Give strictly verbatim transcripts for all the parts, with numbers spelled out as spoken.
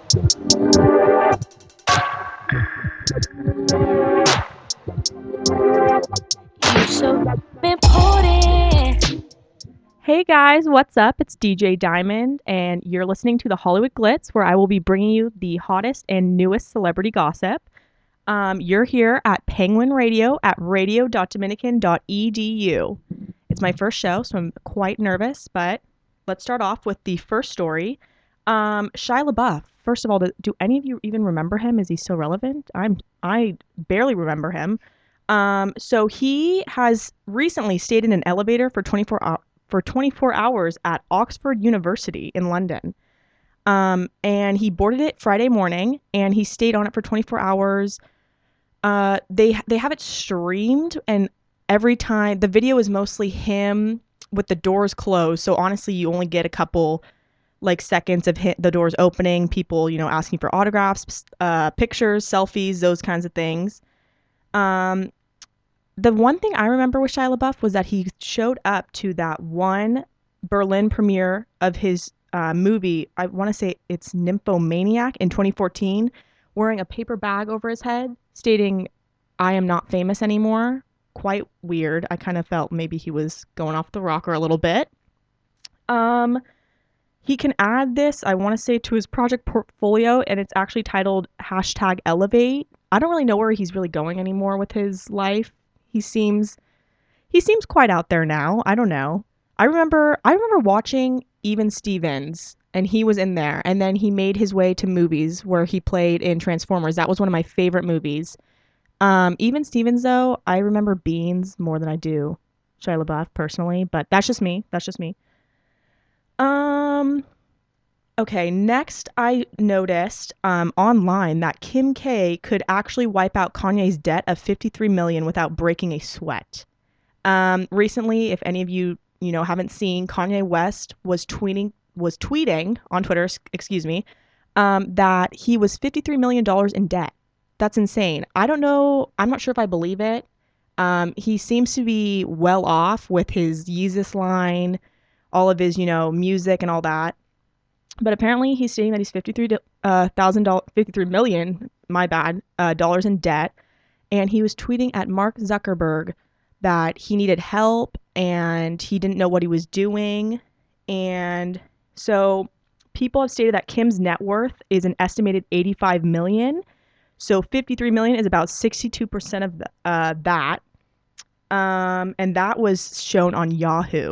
You're so important. Hey guys, what's up? It's D J Diamond, and you're listening to the Hollywood Glitz, where I will be bringing you the hottest and newest celebrity gossip. Um, you're here at Penguin Radio at radio dot dominican dot e d u. It's my first show, so I'm quite nervous, but let's start off with the first story. Um, Shia LaBeouf. First of all, do, do any of you even remember him? Is he still relevant? I'm I barely remember him. Um, so he has recently stayed in an elevator for twenty-four hours for twenty-four hours at Oxford University in London. Um, and he boarded it Friday morning, and he stayed on it for twenty-four hours. Uh, they they have it streamed, and every time the video is mostly him with the doors closed. So honestly, you only get a couple like seconds of hit, the doors opening, people you know asking for autographs, uh, pictures, selfies, those kinds of things. Um, the one thing I remember with Shia LaBeouf was that he showed up to that one Berlin premiere of his uh, movie. I want to say it's Nymphomaniac in twenty fourteen, wearing a paper bag over his head, stating, "I am not famous anymore." Quite weird. I kind of felt maybe he was going off the rocker a little bit. Um, he can add this, I want to say, to his project portfolio, and it's actually titled hashtag Elevate. I don't really know where he's really going anymore with his life. He seems he seems quite out there now. I don't know. I remember I remember watching Even Stevens, and he was in there, and then he made his way to movies where he played in Transformers. That was one of my favorite movies. Um, Even Stevens, though, I remember Beans more than I do Shia LaBeouf personally, but that's just me. That's just me. Um, okay, next I noticed um, online that Kim K could actually wipe out Kanye's debt of fifty-three million dollars without breaking a sweat. Um, recently, if any of you, you know, haven't seen, Kanye West was tweeting was tweeting on Twitter, excuse me, um, that he was fifty-three million dollars in debt. That's insane. I don't know. I'm not sure if I believe it. Um, he seems to be well off with his Yeezus line, all of his, you know, music and all that. But apparently he's stating that he's fifty-three thousand dollars, fifty-three million, my bad, uh, dollars in debt. And he was tweeting at Mark Zuckerberg that he needed help and he didn't know what he was doing. And so people have stated that Kim's net worth is an estimated eighty-five million dollars. So fifty-three million dollars is about sixty-two percent of the, uh, that. Um, and that was shown on Yahoo.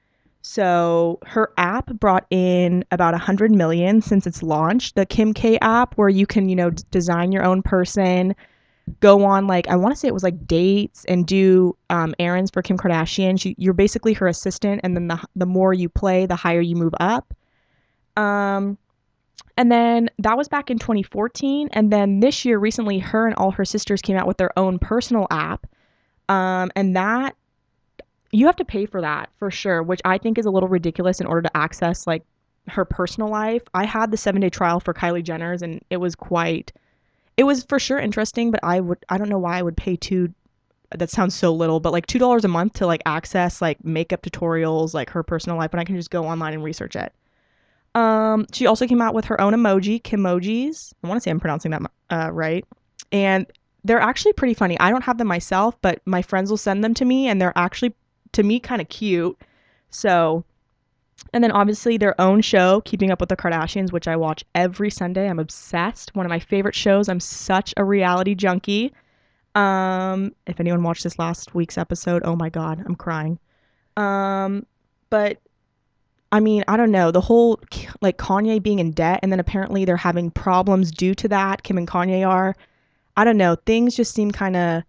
So her app brought in about one hundred million since its launch. The Kim K app, where you can, you know, d- design your own person, go on, like, I want to say it was like dates and do um, errands for Kim Kardashian. She, you're basically her assistant, and then the the more you play, the higher you move up. Um, and then that was back in twenty fourteen, and then this year, recently, her and all her sisters came out with their own personal app, um, and that you have to pay for that for sure, which I think is a little ridiculous in order to access like her personal life. I had the seven day trial for Kylie Jenner's, and it was quite, it was for sure interesting, but I would, I don't know why I would pay two, that sounds so little, but like two dollars a month to like access like makeup tutorials, like her personal life, when I can just go online and research it. Um, she also came out with her own emoji, Kimojis. I want to say I'm pronouncing that uh, right. And they're actually pretty funny. I don't have them myself, but my friends will send them to me, and they're actually, to me, kind of cute. So, and then obviously their own show, Keeping Up with the Kardashians, which I watch every Sunday. I'm obsessed. One of my favorite shows. I'm such a reality junkie. Um, if anyone watched this last week's episode, oh my God, I'm crying. Um, but I mean, I don't know. The whole like Kanye being in debt, and then apparently they're having problems due to that. Kim and Kanye are. I don't know. Things just seem kind of,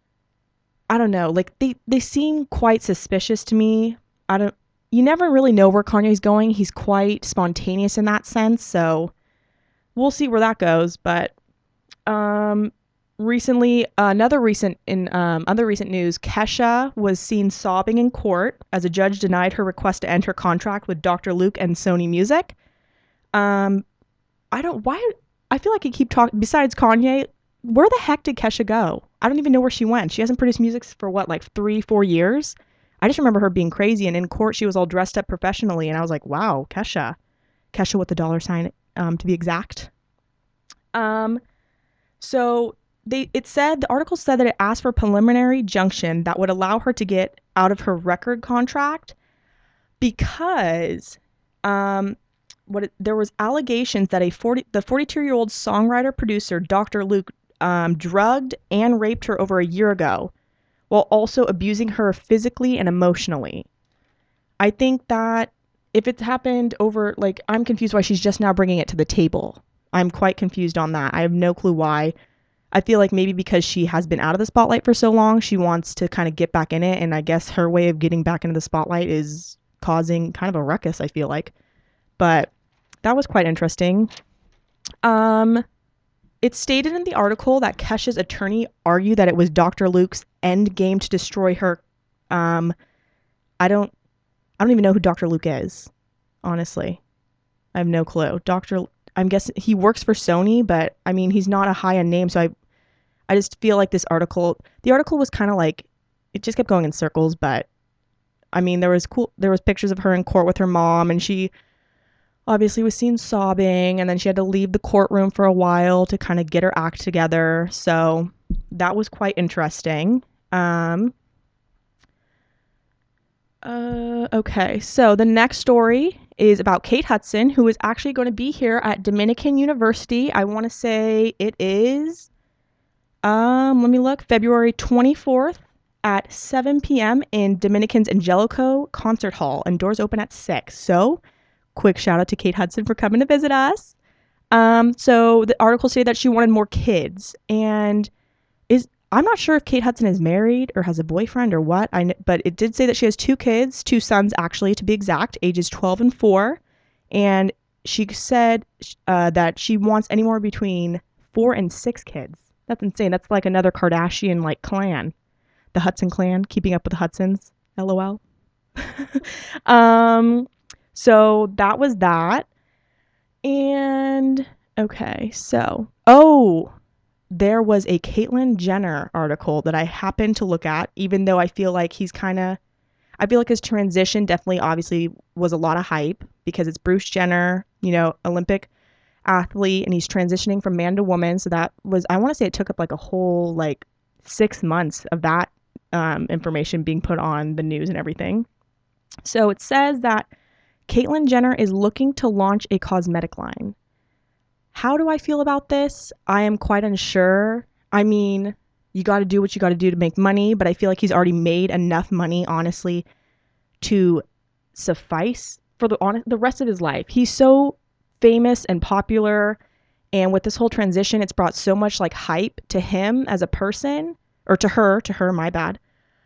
I don't know, like they, they seem quite suspicious to me. I don't, you never really know where Kanye's going. He's quite spontaneous in that sense. So we'll see where that goes. But um, recently, uh, another recent, in um, other recent news, Kesha was seen sobbing in court as a judge denied her request to enter contract with Doctor Luke and Sony Music. Um, I don't, why, I feel like I keep talking, besides Kanye, where the heck did Kesha go? I don't even know where she went. She hasn't produced music for what, like three, four years? I just remember her being crazy, and in court she was all dressed up professionally, and I was like, wow, Kesha. Kesha with the dollar sign, um, to be exact. Um, so they it said the article said that it asked for a preliminary injunction that would allow her to get out of her record contract because um, what it, there was allegations that a forty the forty-two-year-old songwriter producer Doctor Luke um, drugged and raped her over a year ago, while also abusing her physically and emotionally. I think that if it's happened over, like, I'm confused why she's just now bringing it to the table. I'm quite confused on that. I have no clue why. I feel like maybe because she has been out of the spotlight for so long, she wants to kind of get back in it. And I guess her way of getting back into the spotlight is causing kind of a ruckus, I feel like. But that was quite interesting. Um, it stated in the article that Kesha's attorney argued that it was Doctor Luke's end game to destroy her. Um, I don't, I don't even know who Doctor Luke is, honestly. I have no clue. Doctor, I'm guessing he works for Sony, but I mean, he's not a high-end name, so I, I just feel like this article, the article was kind of like, it just kept going in circles, but I mean, there was cool, there was pictures of her in court with her mom, and she obviously was seen sobbing, and then she had to leave the courtroom for a while to kind of get her act together. So that was quite interesting. Um, uh, okay, so the next story is about Kate Hudson, who is actually going to be here at Dominican University. I want to say it is, um, let me look, February twenty-fourth at seven p.m. in Dominican's Angelico Concert Hall, and doors open at six. So quick shout out to Kate Hudson for coming to visit us. Um, so the article said that she wanted more kids, and is I'm not sure if Kate Hudson is married or has a boyfriend or what. I but it did say that she has two kids, two sons actually to be exact, ages twelve and four, and she said uh, that she wants anywhere between four and six kids. That's insane. That's like another Kardashian like clan, the Hudson clan, keeping up with the Hudsons. LOL. um. So that was that. And okay, so oh, there was a Caitlyn Jenner article that I happened to look at, even though I feel like he's kind of, I feel like his transition definitely obviously was a lot of hype because it's Bruce Jenner, you know, Olympic athlete, and he's transitioning from man to woman. So that was, I want to say it took up like a whole like six months of that um, information being put on the news and everything. So it says that Caitlyn Jenner is looking to launch a cosmetic line. How do I feel about this? I am quite unsure. I mean, you got to do what you got to do to make money, but I feel like he's already made enough money, honestly, to suffice for the on the rest of his life. He's so famous and popular, and with this whole transition, it's brought so much like hype to him as a person, or to her, to her, my bad.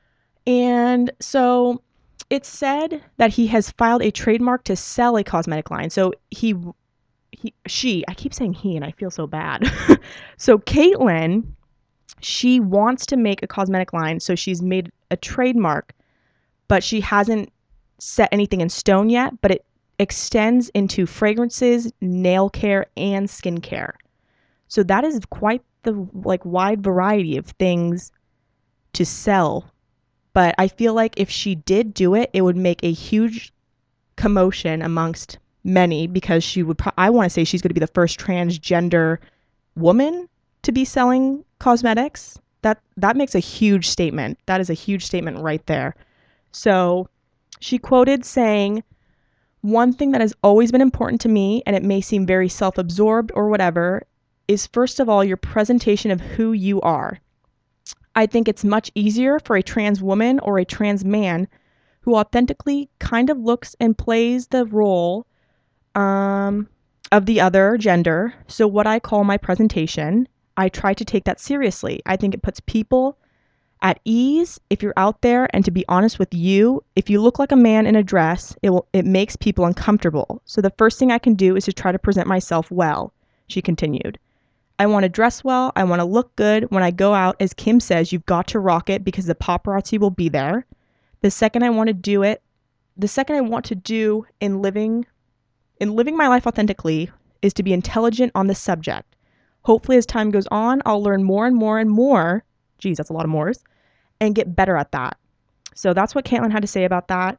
And so it's said that he has filed a trademark to sell a cosmetic line. So he He, she, I keep saying he and I feel so bad. So Caitlyn, she wants to make a cosmetic line, so she's made a trademark, but she hasn't set anything in stone yet, but it extends into fragrances, nail care, and skincare. So that is quite the like wide variety of things to sell. But I feel like if she did do it, it would make a huge commotion amongst many, because she would pro- I want to say she's going to be the first transgender woman to be selling cosmetics. That that makes a huge statement. That is a huge statement right there. So she quoted saying, "One thing that has always been important to me, and it may seem very self-absorbed or whatever, is first of all your presentation of who you are. I think it's much easier for a trans woman or a trans man who authentically kind of looks and plays the role um, of the other gender. So what I call my presentation, I try to take that seriously. I think it puts people at ease if you're out there, and to be honest with you, if you look like a man in a dress, it will it makes people uncomfortable. So the first thing I can do is to try to present myself well," she continued. "I want to dress well. I want to look good. When I go out, as Kim says, you've got to rock it because the paparazzi will be there. The second I want to do it, the second I want to do in living in living my life authentically is to be intelligent on the subject. Hopefully as time goes on, I'll learn more and more and more," geez, that's a lot of mores, "and get better at that." So that's what Caitlyn had to say about that.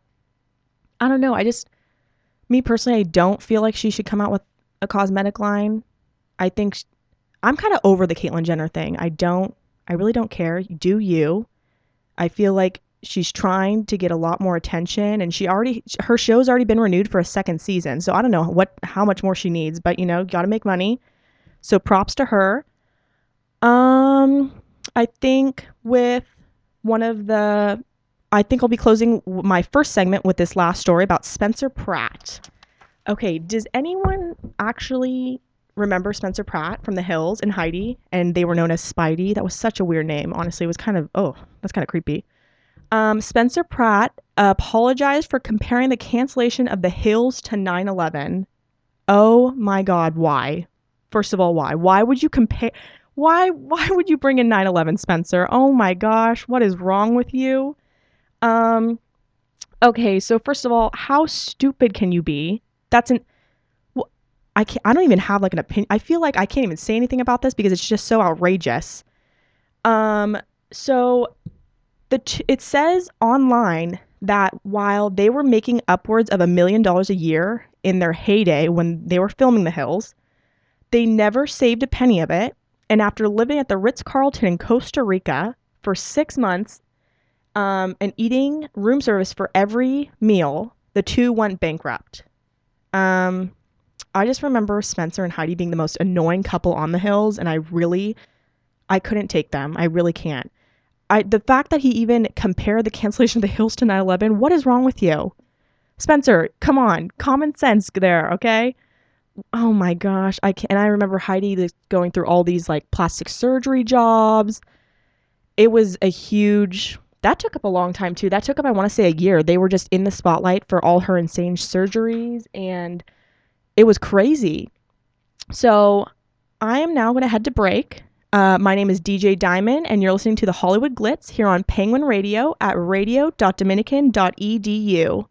I don't know. I just, me personally, I don't feel like she should come out with a cosmetic line. I think I'm kind of over the Caitlyn Jenner thing. I don't, I really don't care. Do you? I feel like she's trying to get a lot more attention, and she already, her show's already been renewed for a second season. So I don't know what, how much more she needs, but you know, got to make money. So props to her. Um, I think with one of the, I think I'll be closing my first segment with this last story about Spencer Pratt. Okay, does anyone actually remember Spencer Pratt from The Hills and Heidi? And they were known as Spidey. That was such a weird name. Honestly, it was kind of, oh, that's kind of creepy. Um, Spencer Pratt apologized for comparing the cancellation of The Hills to nine eleven. Oh my God, why? First of all, why? Why would you compare? Why? Why would you bring in nine eleven, Spencer? Oh my gosh, what is wrong with you? Um, okay, so first of all, how stupid can you be? That's an well, I can't, I don't even have like an opinion. I feel like I can't even say anything about this because it's just so outrageous. Um, so the t- it says online that while they were making upwards of a million dollars a year in their heyday when they were filming The Hills, they never saved a penny of it. And after living at the Ritz-Carlton in Costa Rica for six months um, and eating room service for every meal, the two went bankrupt. Um, I just remember Spencer and Heidi being the most annoying couple on The Hills, and I really, I couldn't take them. I really can't. I, the fact that he even compared the cancellation of The Hills to nine eleven, what is wrong with you? Spencer, come on, common sense there, okay? Oh my gosh, I can, and I remember Heidi going through all these like plastic surgery jobs. It was a huge, that took up a long time too. That took up, I want to say, a year. They were just in the spotlight for all her insane surgeries, and it was crazy. So I am now going to head to break. Uh, my name is D J Diamond, and you're listening to the Hollywood Glitz here on Penguin Radio at radio dot dominican dot e d u.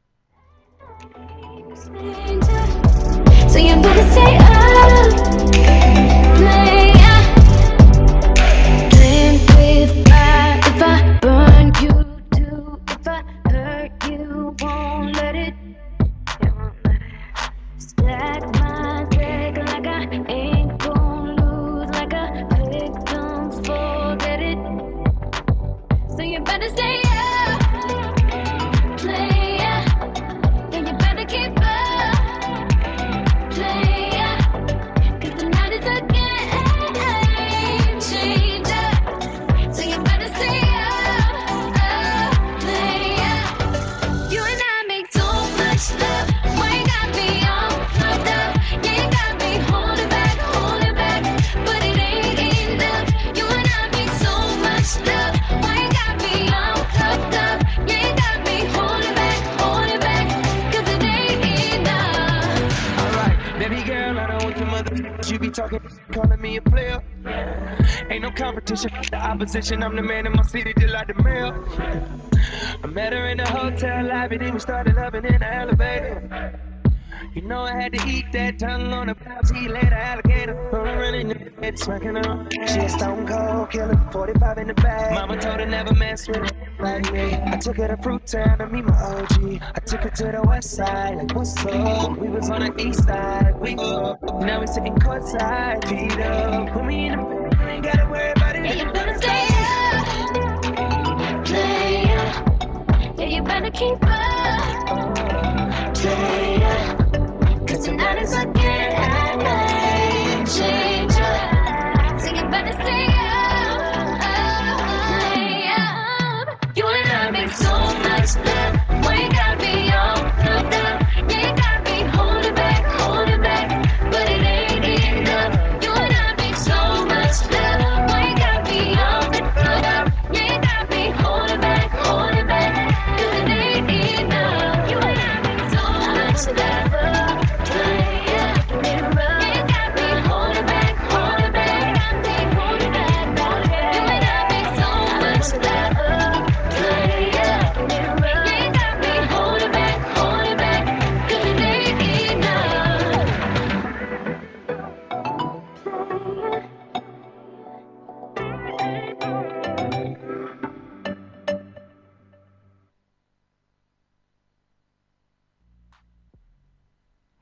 So you better stay up, play up, playing with fire. If I burn you too, if I hurt you, won't let it, you won't let it. Stack my deck like I ain't gon' lose, like a victim, forget it. So you better stay up, play up, then you better keep up. You be talking, calling me a player. Ain't no competition, the opposition. I'm the man in my city, just like the mayor. I met her in the hotel lobby, then we started loving in the elevator. You know I had to eat that tongue on the pouch, he laid an alligator. I'm running the head, smacking her. She a stone cold killer, forty-five in the bag. Mama told her never mess with it like me. I took her to Fruit Town to meet my O G. I took her to the west side, like what's up? We was on the east side, we up. Now we sitting courtside, feet up. Put me in the bed, ain't gotta worry about it. Yeah, you better stay up, play up. Yeah, you better keep up, play up. Cause tonight is a game changer. So you better stay up, play up. You and I make so much love. We gotta be all hooked up. Yeah, you gotta be holding back, holding back, but it ain't enough. You and I make so much love. We gotta be all hooked up. Yeah, you gotta be holding back, holding back, cause it ain't enough. You and I make so much love.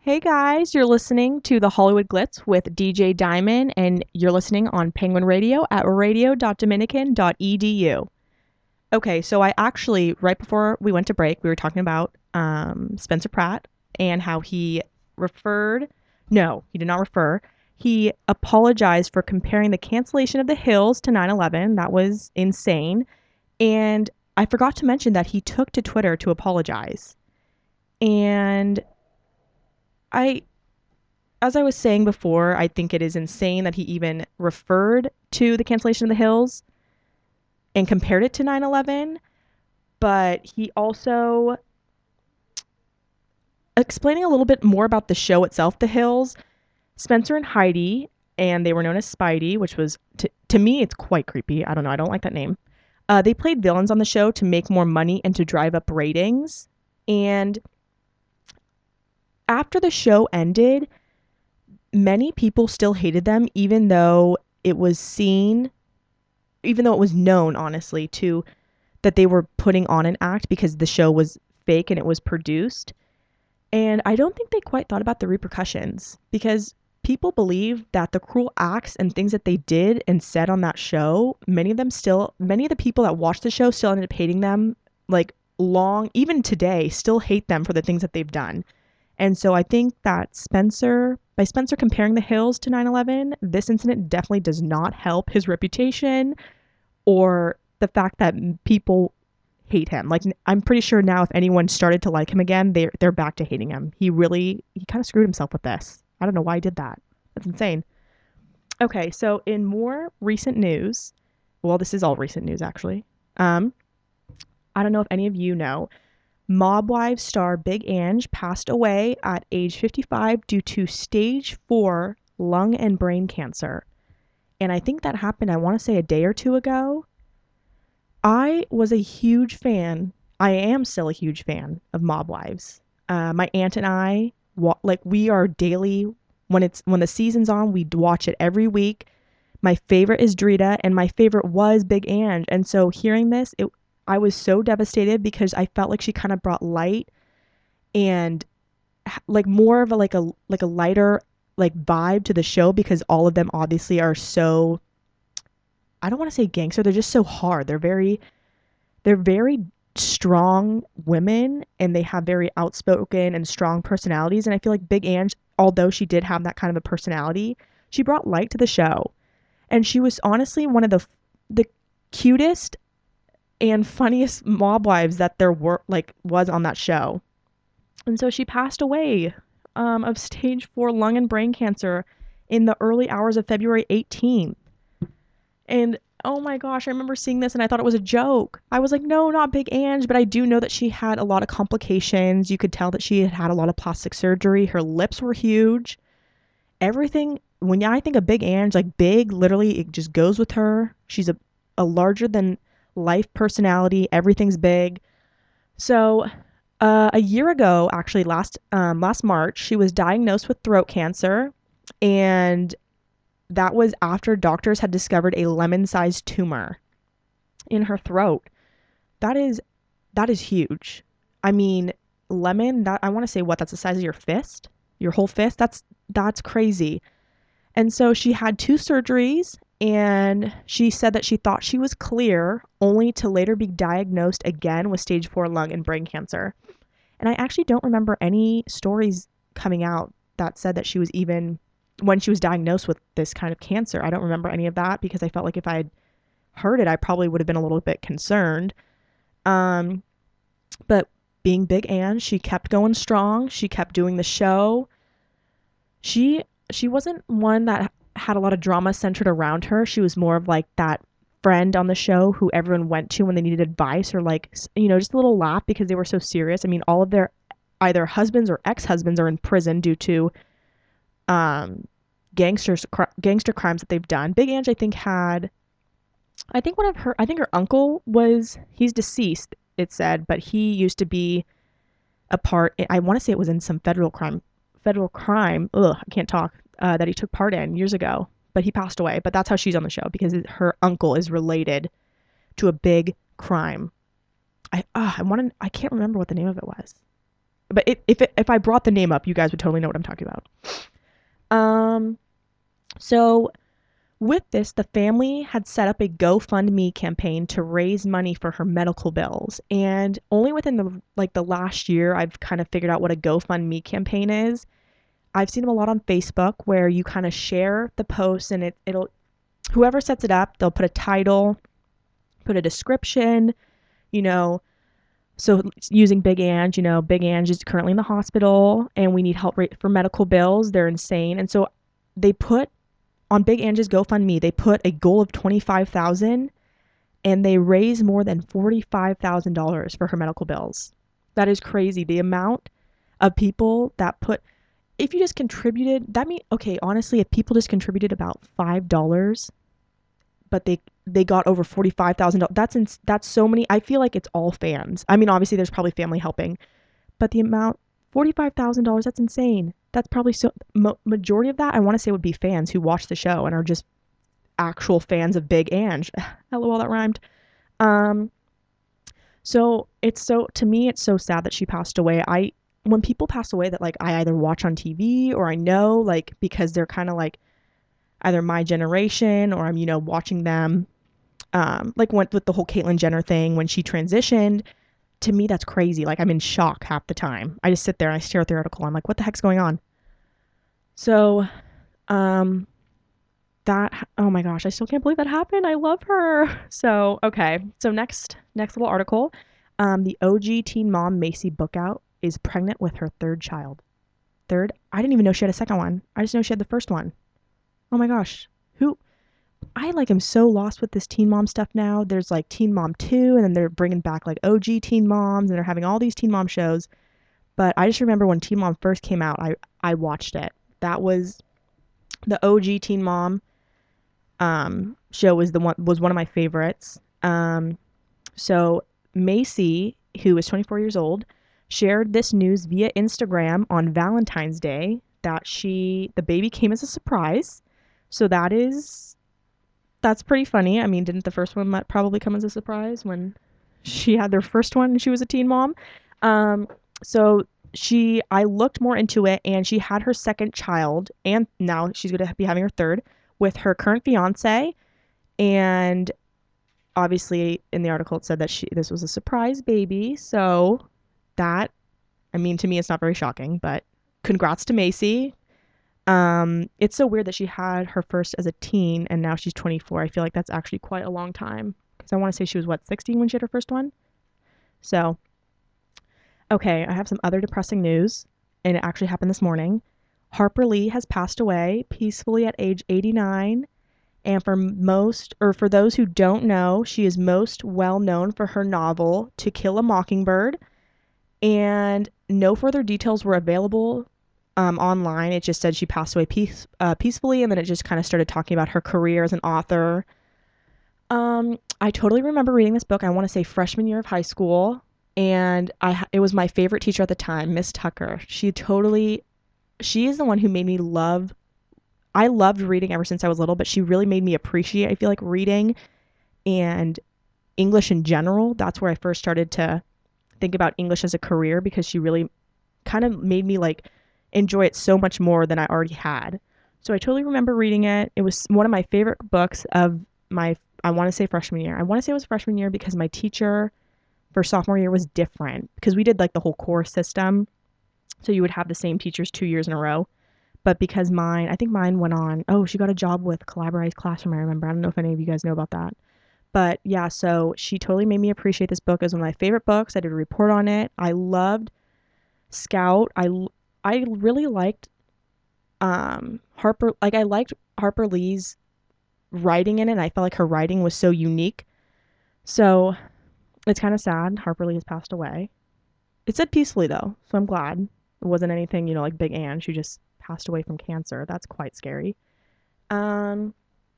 Hey guys, you're listening to the Hollywood Glitz with D J Diamond, and you're listening on Penguin Radio at radio dot dominican dot e d u. Okay, so I actually, right before we went to break, we were talking about um, Spencer Pratt and how he referred, no, he did not refer. He apologized for comparing the cancellation of The Hills to nine eleven. That was insane. And I forgot to mention that he took to Twitter to apologize. And I, as I was saying before, I think it is insane that he even referred to the cancellation of The Hills and compared it to nine eleven. But he also, explaining a little bit more about the show itself, The Hills, Spencer and Heidi, and they were known as Spidey, which was, to, to me, it's quite creepy. I don't know. I don't like that name. Uh, they played villains on the show to make more money and to drive up ratings. And after the show ended, many people still hated them, even though it was seen, even though it was known, honestly, to that they were putting on an act because the show was fake and it was produced. And I don't think they quite thought about the repercussions, because people believe that the cruel acts and things that they did and said on that show, many of them still, many of the people that watched the show still ended up hating them, like long, even today, still hate them for the things that they've done. And so I think that Spencer, by Spencer comparing The Hills to nine eleven, this incident definitely does not help his reputation or the fact that people hate him. Like, I'm pretty sure now if anyone started to like him again, they're, they're back to hating him. He really, he kind of screwed himself with this. I don't know why he did that. That's insane. Okay, so in more recent news, well, this is all recent news actually. Um, I don't know if any of you know, Mob Wives star Big Ange passed away at age fifty-five due to stage four lung and brain cancer. And I think that happened, I want to say a day or two ago. I was a huge fan. I am still a huge fan of Mob Wives. Uh, my aunt and I, like, we are daily, when it's when the season's on, we watch it every week. My favorite is Drita, and my favorite was Big Ange. And so hearing this, it, I was so devastated because I felt like she kind of brought light and like more of a like a like a lighter like vibe to the show, because all of them obviously are so, I don't want to say gangster, they're just so hard. They're very they're very strong women, and they have very outspoken and strong personalities. And I feel like Big Ange, although she did have that kind of a personality, she brought light to the show. And she was honestly one of the the cutest and funniest mob wives that there were like was on that show. And so she passed away um, of stage four lung and brain cancer in the early hours of February eighteenth. And oh my gosh, I remember seeing this and I thought it was a joke. I was like, no, not Big Ange, but I do know that she had a lot of complications. You could tell that she had had a lot of plastic surgery. Her lips were huge. Everything, when I think of Big Ange, like big, literally, it just goes with her. She's a, a larger than life personality. Everything's big. So uh, a year ago, actually last um, last March, she was diagnosed with throat cancer, and that was after doctors had discovered a lemon-sized tumor in her throat. That is that is huge. I mean, lemon, that I want to say what, that's the size of your fist? Your whole fist? That's that's crazy. And so she had two surgeries, and she said that she thought she was clear, only to later be diagnosed again with stage four lung and brain cancer. And I actually don't remember any stories coming out that said that she was even, when she was diagnosed with this kind of cancer, I don't remember any of that, because I felt like if I had heard it, I probably would have been a little bit concerned. Um, but being Big Ange, she kept going strong. She kept doing the show. She she wasn't one that had a lot of drama centered around her. She was more of like that friend on the show who everyone went to when they needed advice, or like, you know, just a little laugh because they were so serious. I mean, all of their either husbands or ex-husbands are in prison due to um, gangsters, cr- gangster crimes that they've done. Big Ange, I think, had, I think one of her, I think her uncle was, he's deceased, it said, but he used to be a part, I want to say it was in some federal crime, federal crime, ugh, I can't talk, uh, that he took part in years ago, but he passed away. But that's how she's on the show, because her uncle is related to a big crime. I, uh, I want to, I can't remember what the name of it was. but it, if it, if I brought the name up, you guys would totally know what I'm talking about. Um, so with this, the family had set up a GoFundMe campaign to raise money for her medical bills. And only within the like the last year, I've kind of figured out what a GoFundMe campaign is. I've seen them a lot on Facebook where you kind of share the post and it, it'll, whoever sets it up, they'll put a title, put a description, you know, so using Big Ange, you know, Big Ange is currently in the hospital and we need help for medical bills. They're insane. And so they put on Big Ange's GoFundMe, they put a goal of twenty-five thousand dollars and they raised more than forty-five thousand dollars for her medical bills. That is crazy. The amount of people that put, if you just contributed, that means, okay, honestly, if people just contributed about five dollars, but they they got over forty-five thousand dollars, that's in, that's so many. I feel like it's all fans. I mean, obviously there's probably family helping, but the amount, forty-five thousand dollars, that's insane. That's probably so, mo- majority of that, I want to say, would be fans who watch the show and are just actual fans of Big Ange. Lol, that rhymed. Um, so it's so, to me, it's so sad that she passed away. I, when people pass away that like I either watch on T V or I know, like, because they're kind of like either my generation or I'm, you know, watching them, um, like went with the whole Caitlyn Jenner thing when she transitioned. To me, that's crazy. Like, I'm in shock half the time. I just sit there and I stare at the article. I'm like, what the heck's going on? So, um, that, oh my gosh, I still can't believe that happened. I love her. So, okay. So next, next little article, um, the O G teen mom, Macy Bookout, is pregnant with her third child. Third? I didn't even know she had a second one. I just know she had the first one. Oh my gosh. Who? I like am so lost with this teen mom stuff now. There's like Teen Mom two, and then they're bringing back like O G teen moms, and they're having all these teen mom shows. But I just remember when Teen Mom first came out, I, I watched it. That was the O G teen mom um, show was the one was one of my favorites. Um, so Macy, who is twenty-four years old, shared this news via Instagram on Valentine's Day that she the baby came as a surprise. So that is that's pretty funny. I mean, didn't the first one probably come as a surprise when she had their first one and she was a teen mom? Um, so she, I looked more into it, and she had her second child, and now she's going to be having her third with her current fiance. And obviously, in the article, it said that she this was a surprise baby. So that, I mean, to me, it's not very shocking, but congrats to Macy. Um, it's so weird that she had her first as a teen and now she's twenty-four. I feel like that's actually quite a long time because I want to say she was, what, sixteen when she had her first one? So, okay, I have some other depressing news, and it actually happened this morning. Harper Lee has passed away peacefully at age eighty-nine. And for most, or for those who don't know, she is most well known for her novel To Kill a Mockingbird. And no further details were available Um, online. It just said she passed away peace, uh, peacefully, and then it just kind of started talking about her career as an author. Um, I totally remember reading this book, I want to say freshman year of high school, and I it was my favorite teacher at the time, Miss Tucker. She totally, she is the one who made me love, I loved reading ever since I was little, but she really made me appreciate, I feel like, reading and English in general. That's where I first started to think about English as a career, because she really kind of made me like enjoy it so much more than I already had. So I totally remember reading it. It was one of my favorite books of my, I want to say freshman year. I want to say it was freshman year because my teacher for sophomore year was different, because we did like the whole course system. So you would have the same teachers two years in a row. But because mine, I think mine went on, oh, she got a job with Collaborate Classroom, I remember. I don't know if any of you guys know about that. But yeah, so she totally made me appreciate this book. It was one of my favorite books. I did a report on it. I loved Scout. I I really liked um, Harper, like I liked Harper Lee's writing in it. And I felt like her writing was so unique. So it's kind of sad. Harper Lee has passed away. It said peacefully though, so I'm glad. It wasn't anything, you know, like Big Ange, who just passed away from cancer. That's quite scary. Um,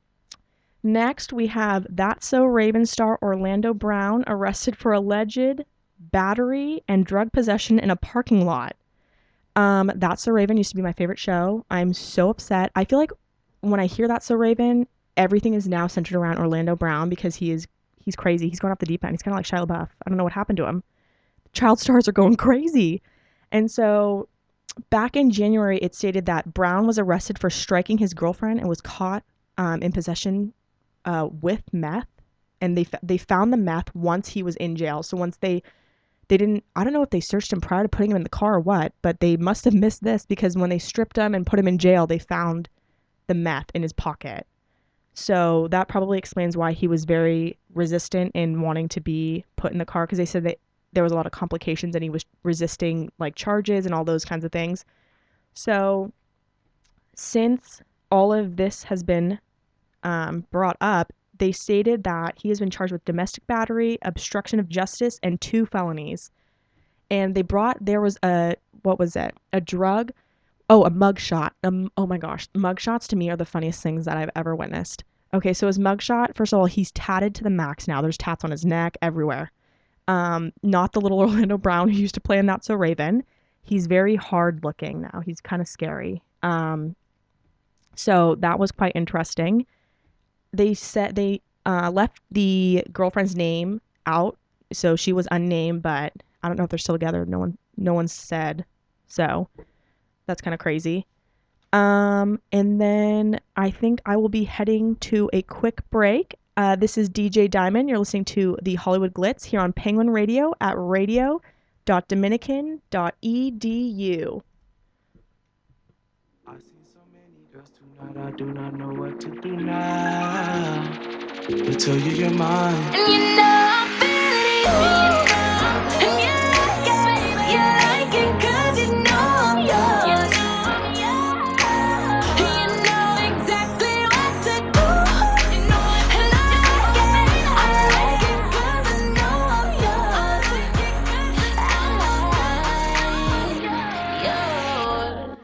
next we have That's So Raven star Orlando Brown arrested for alleged battery and drug possession in a parking lot. Um, That's So Raven used to be my favorite show. I'm so upset. I feel like when I hear That's So Raven, everything is now centered around Orlando Brown, because he is he's crazy. He's going off the deep end. He's kind of like Shia LaBeouf. I don't know what happened to him. Child stars are going crazy. And so back in January, it stated that Brown was arrested for striking his girlfriend and was caught um, in possession uh, with meth. And they they found the meth once he was in jail. So once they they didn't, I don't know if they searched him prior to putting him in the car or what, but they must have missed this because when they stripped him and put him in jail, they found the meth in his pocket. So that probably explains why he was very resistant in wanting to be put in the car, because they said that there was a lot of complications and he was resisting like charges and all those kinds of things. So since all of this has been um, brought up, they stated that he has been charged with domestic battery, obstruction of justice, and two felonies. And they brought, there was a, what was it? A drug, oh, a mugshot. Um, oh my gosh, mugshots to me are the funniest things that I've ever witnessed. Okay, so his mugshot, first of all, he's tatted to the max now. There's tats on his neck, everywhere. Um, not the little Orlando Brown who used to play in That's So Raven. He's very hard looking now. He's kind of scary. Um, so that was quite interesting. They said they uh, left the girlfriend's name out, so she was unnamed, but I don't know if they're still together. No one, no one said. So that's kind of crazy. Um, and then I think I will be heading to a quick break. Uh, this is D J Diamond. You're listening to the Hollywood Glitz here on Penguin Radio at radio dot dominican dot e d u. I see so many girls tonight, I do not know what to do now. But tell you you're mine. And you know I'm feeling you. And you like it, you like it 'cause you know I'm yours. And you know exactly what to do. And I like it, I like it 'cause I know I'm yours. I'm yours.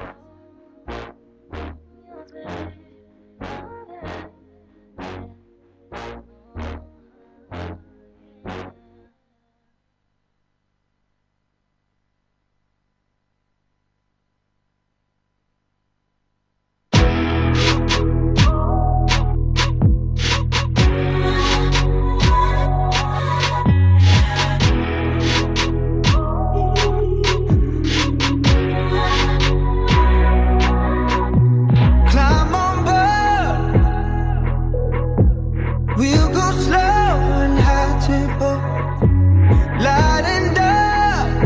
Climb on board. We'll go slow and high tempo. Light and dark.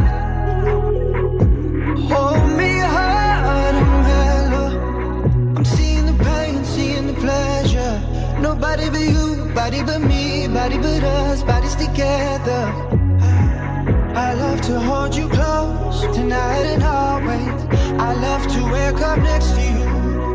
Hold me hard and mellow. I'm seeing the pain, seeing the pleasure. Nobody but you, body but me, body but us, bodies together. I love to hold you close tonight and always. I love to wake up next to you.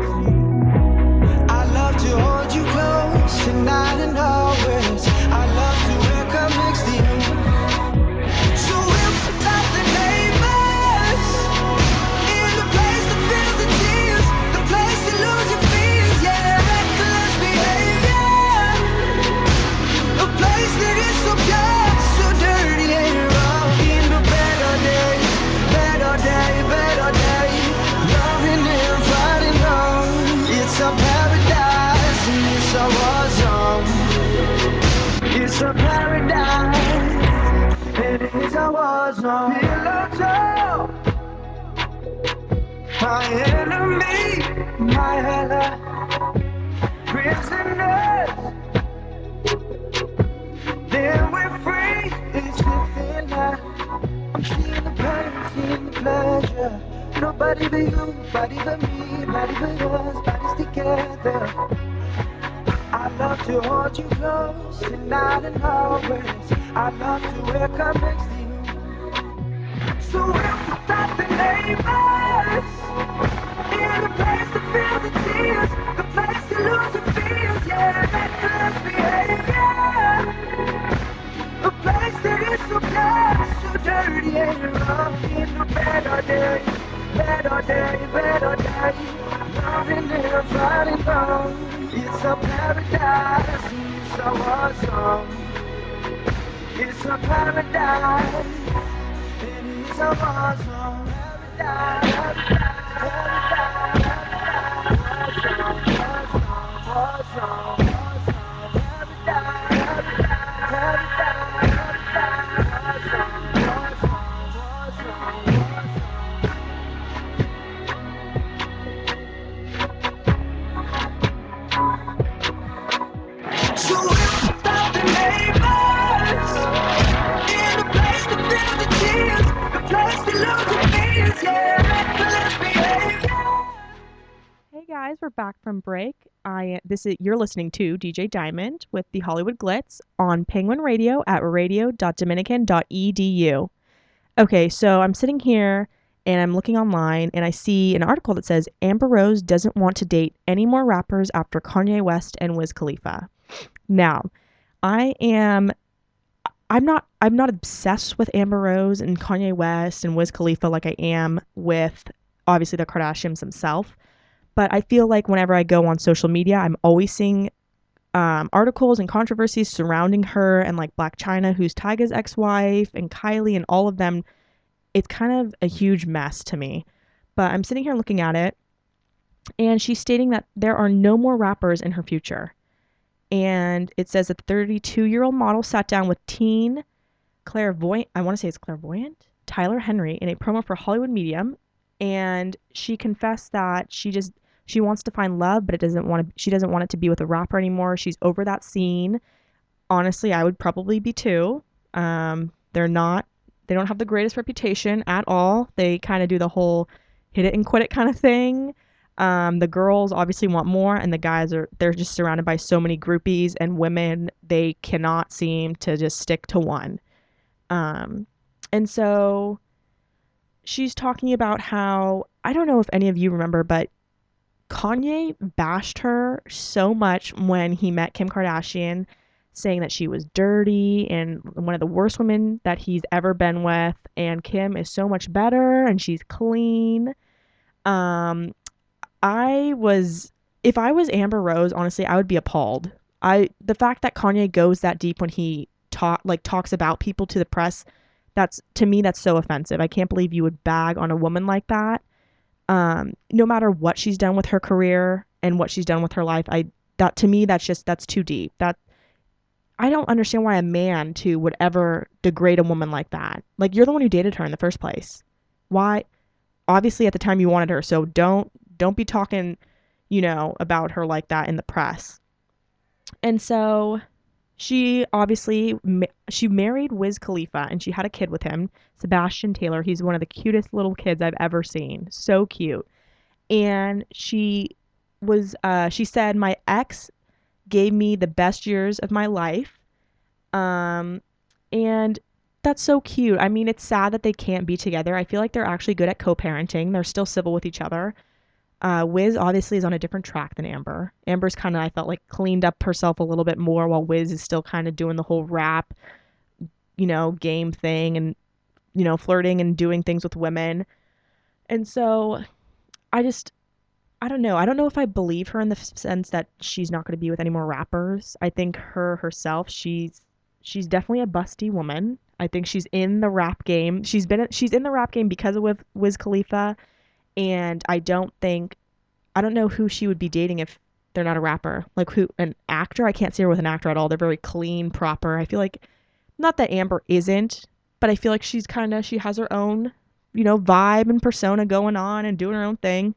I love to hold you close tonight and always. I love to wake up next to you. So we'll put out the neighbors in the place to feel the tears, the place to lose your fears, yeah, reckless behavior, a place that is so pure, so dirty and rough. In the better days, better day, better day, loving and fighting on. It's a paradise and it's a war zone. It's a paradise and it's a war zone. Pillow talk, my enemy, my ally, prisoners. Then we're free, it's within life. I'm seeing the pain, seeing the pleasure. Nobody but you, body but me, body but us, bodies together. I love to hold you close tonight and always. I love to wake up next to you. So we'll put out the neighbors in a place to feel the tears, the place to lose your fears, yeah, reckless behavior, a place that is so pure, so dirty and rough. In the better day, better day, better day, loving and fighting on. It's a paradise, it's a war zone. It's a paradise, it is a war zone. Paradise, paradise, paradise, war zone, war zone, war zone, paradise, paradise, paradise, war zone, war zone, war zone. guys, we're back from break. I this is you're listening to D J Diamond with the Hollywood Glitz on Penguin Radio at radio dot dominican dot e d u. Okay, so I'm sitting here and I'm looking online and I see an article that says Amber Rose doesn't want to date any more rappers after Kanye West and Wiz Khalifa. Now, I am I'm not I'm not obsessed with Amber Rose and Kanye West and Wiz Khalifa like I am with obviously the Kardashians themselves. But I feel like whenever I go on social media, I'm always seeing um, articles and controversies surrounding her and like Black China, who's Tyga's ex-wife, and Kylie and all of them. It's kind of a huge mess to me. But I'm sitting here looking at it, and she's stating that there are no more rappers in her future. And it says that the thirty-two-year-old model sat down with teen clairvoyant, I want to say it's clairvoyant, Tyler Henry in a promo for Hollywood Medium. And she confessed that she just she wants to find love, but it doesn't want to. She doesn't want it to be with a rapper anymore. She's over that scene. Honestly, I would probably be too. Um, they're not. They don't have the greatest reputation at all. They kind of do the whole hit it and quit it kind of thing. Um, the girls obviously want more, and the guys are they're just surrounded by so many groupies and women. They cannot seem to just stick to one. Um, and so she's talking about how I don't know if any of you remember, but Kanye bashed her so much when he met Kim Kardashian, saying that she was dirty and one of the worst women that he's ever been with, and Kim is so much better and she's clean. Um, I was, if I was Amber Rose, honestly, I would be appalled. I the fact that Kanye goes that deep when he talk like talks about people to the press, that's to me that's so offensive. I can't believe you would bag on a woman like that. Um, no matter what she's done with her career and what she's done with her life, I that to me that's just that's too deep. That I don't understand why a man too would ever degrade a woman like that. Like you're the one who dated her in the first place. Why? Obviously at the time you wanted her, so don't don't be talking, you know, about her like that in the press. And so she obviously she married Wiz Khalifa and she had a kid with him, Sebastian Taylor. He's one of the cutest little kids I've ever seen. So cute. And she was uh she said my ex gave me the best years of my life. Um and that's so cute. I mean, it's sad that they can't be together. I feel like they're actually good at co-parenting. They're still civil with each other. Uh, Wiz obviously is on a different track than Amber. Amber's kind of, I felt like, cleaned up herself a little bit more, while Wiz is still kind of doing the whole rap, you know, game thing and, you know, flirting and doing things with women. And so I just, I don't know. I don't know if I believe her in the sense that she's not going to be with any more rappers. I think her herself, she's she's definitely a busty woman. I think she's in the rap game. She's been she's in the rap game because of Wiz Khalifa. And I don't think, I don't know who she would be dating if they're not a rapper. Like who, an actor? I can't see her with an actor at all. They're very clean, proper. I feel like, not that Amber isn't, but I feel like she's kind of, she has her own, you know, vibe and persona going on and doing her own thing.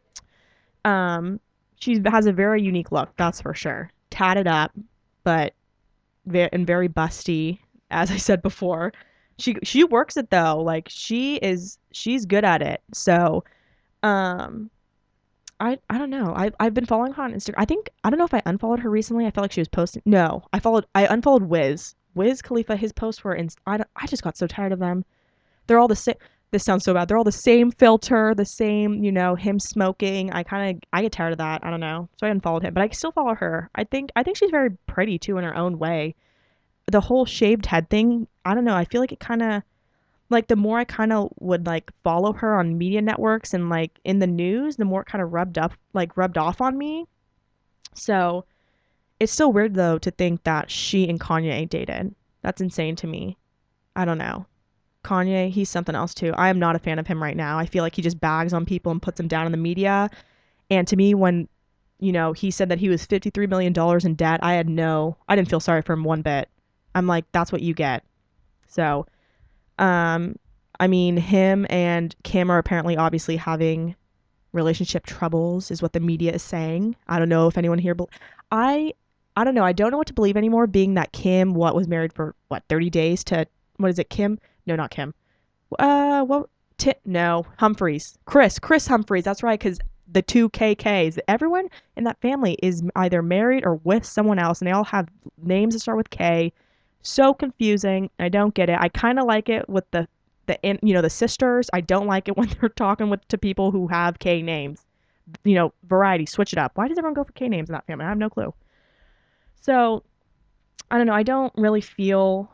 Um, she has a very unique look, that's for sure. Tatted up, but, ve- and very busty, as I said before. She, she works it though. Like she is, she's good at it. So, Um, I I don't know. I I've been following her on Instagram. I think I don't know if I unfollowed her recently. I felt like she was posting. No, I followed. I unfollowed Wiz. Wiz Khalifa. His posts were in. I don't, I just got so tired of them. They're all the same. This sounds so bad. They're all the same filter, the same. You know, him smoking. I kind of I get tired of that. I don't know. So I unfollowed him, but I still follow her. I think I think she's very pretty too in her own way. The whole shaved head thing. I don't know. I feel like it kind of. Like the more I kind of would like follow her on media networks and like in the news, the more it kind of rubbed up, like rubbed off on me. So it's still weird though to think that she and Kanye dated. That's insane to me. I don't know. Kanye, he's something else too. I am not a fan of him right now. I feel like he just bags on people and puts them down in the media. And to me, when, you know, he said that he was fifty-three million dollars in debt, I had no, I didn't feel sorry for him one bit. I'm like, that's what you get. So, Um, I mean, him and Kim are apparently obviously having relationship troubles, is what the media is saying. I don't know if anyone here, be- I, I don't know. I don't know what to believe anymore. Being that Kim, what was married for what thirty days to what is it? Kim? No, not Kim. Uh, what? T- no, Humphreys. Chris. Chris Humphreys. That's right. Because the two K Ks. Everyone in that family is either married or with someone else, and they all have names that start with K. So confusing. I don't get it. I kind of like it with the the in, you know the sisters. I don't like it when they're talking with to people who have K names. You know, variety, switch it up. Why does everyone go for K names in that family? I have no clue. So I don't know. I don't really feel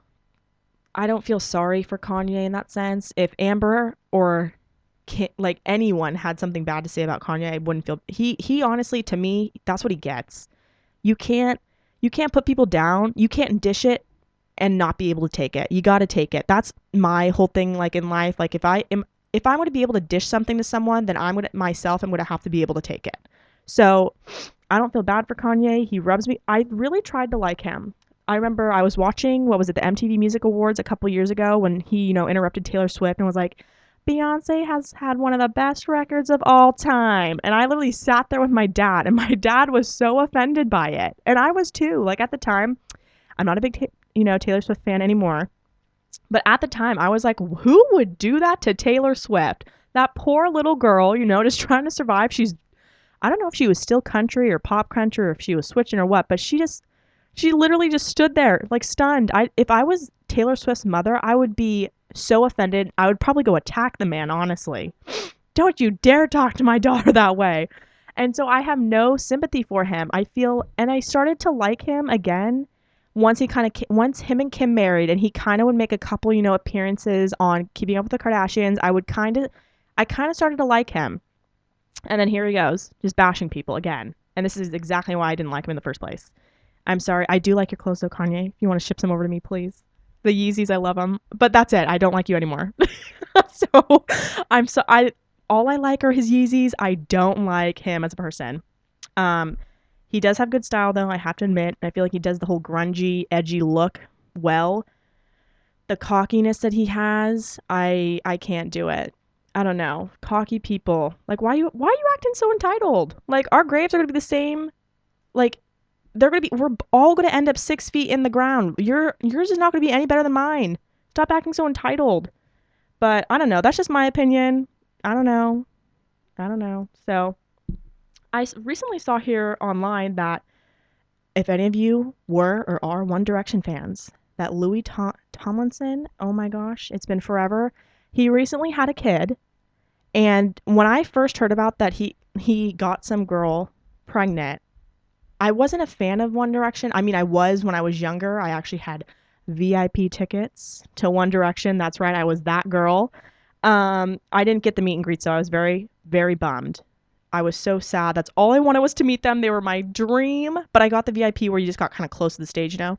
I don't feel sorry for Kanye in that sense. If Amber or Ki- like anyone had something bad to say about Kanye, I wouldn't feel he he honestly, to me, that's what he gets. You can't you can't put people down. You can't dish it and not be able to take it. You got to take it. That's my whole thing like in life. Like if I am if I'm going to be able to dish something to someone, then I'm going to myself I'm going to have to be able to take it. So, I don't feel bad for Kanye. He rubs me. I really tried to like him. I remember I was watching, what was it, the M T V Music Awards a couple years ago when he, you know, interrupted Taylor Swift and was like, Beyonce has had one of the best records of all time. And I literally sat there with my dad, and my dad was so offended by it. And I was too. Like at the time, I'm not a big, you know, Taylor Swift fan anymore. But at the time, I was like, who would do that to Taylor Swift? That poor little girl, you know, just trying to survive. She's, I don't know if she was still country or pop country or if she was switching or what, but she just, she literally just stood there like stunned. I, if I was Taylor Swift's mother, I would be so offended. I would probably go attack the man, honestly. Don't you dare talk to my daughter that way. And so I have no sympathy for him. I feel, and I started to like him again once he kind of, once him and Kim married, and he kind of would make a couple, you know, appearances on Keeping Up with the Kardashians. I would kind of, I kind of started to like him. And then here he goes, just bashing people again. And this is exactly why I didn't like him in the first place. I'm sorry. I do like your clothes though, Kanye. If you want to ship some over to me, please. The Yeezys, I love them. But that's it. I don't like you anymore. So I'm so I all I like are his Yeezys. I don't like him as a person. Um, he does have good style though, I have to admit. I feel like he does the whole grungy, edgy look well. The cockiness that he has, I I can't do it. I don't know. Cocky people. Like why you why are you acting so entitled? Like our graves are gonna be the same. Like they're gonna be we're all gonna end up six feet in the ground. Your yours is not gonna be any better than mine. Stop acting so entitled. But I don't know. That's just my opinion. I don't know. I don't know. So I recently saw here online that if any of you were or are One Direction fans, that Louis Tom- Tomlinson, oh my gosh, it's been forever. He recently had a kid, and when I first heard about that, he he got some girl pregnant. I wasn't a fan of One Direction. I mean, I was when I was younger. I actually had V I P tickets to One Direction. That's right, I was that girl. Um, I didn't get the meet and greet, so I was very, very bummed. I was so sad. That's all I wanted was to meet them. They were my dream. But I got the V I P where you just got kind of close to the stage, you know?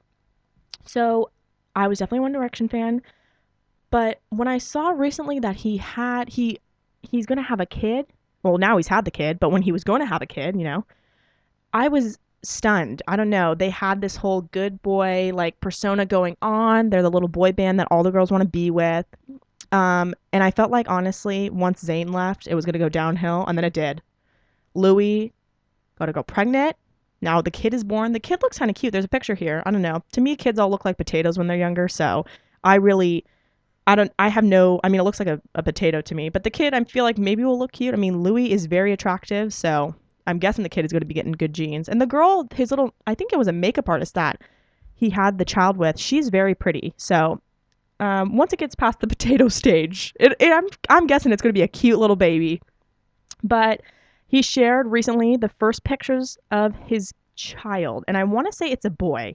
So I was definitely a One Direction fan. But when I saw recently that he had, he he's going to have a kid. Well, now he's had the kid, but when he was going to have a kid, you know, I was stunned. I don't know. They had this whole good boy like persona going on. They're the little boy band that all the girls want to be with. Um, and I felt like honestly, once Zayn left, it was gonna go downhill, and then it did. Louis got to go pregnant. Now the kid is born. The kid looks kind of cute. There's a picture here. I don't know. To me, kids all look like potatoes when they're younger. So I really, I don't, I have no, I mean, it looks like a, a potato to me. But the kid, I feel like maybe will look cute. I mean, Louis is very attractive. So I'm guessing the kid is going to be getting good genes. And the girl, his little, I think it was a makeup artist that he had the child with. She's very pretty. So um, once it gets past the potato stage, it, it, I'm, I'm guessing it's going to be a cute little baby. But he shared recently the first pictures of his child. And I want to say it's a boy.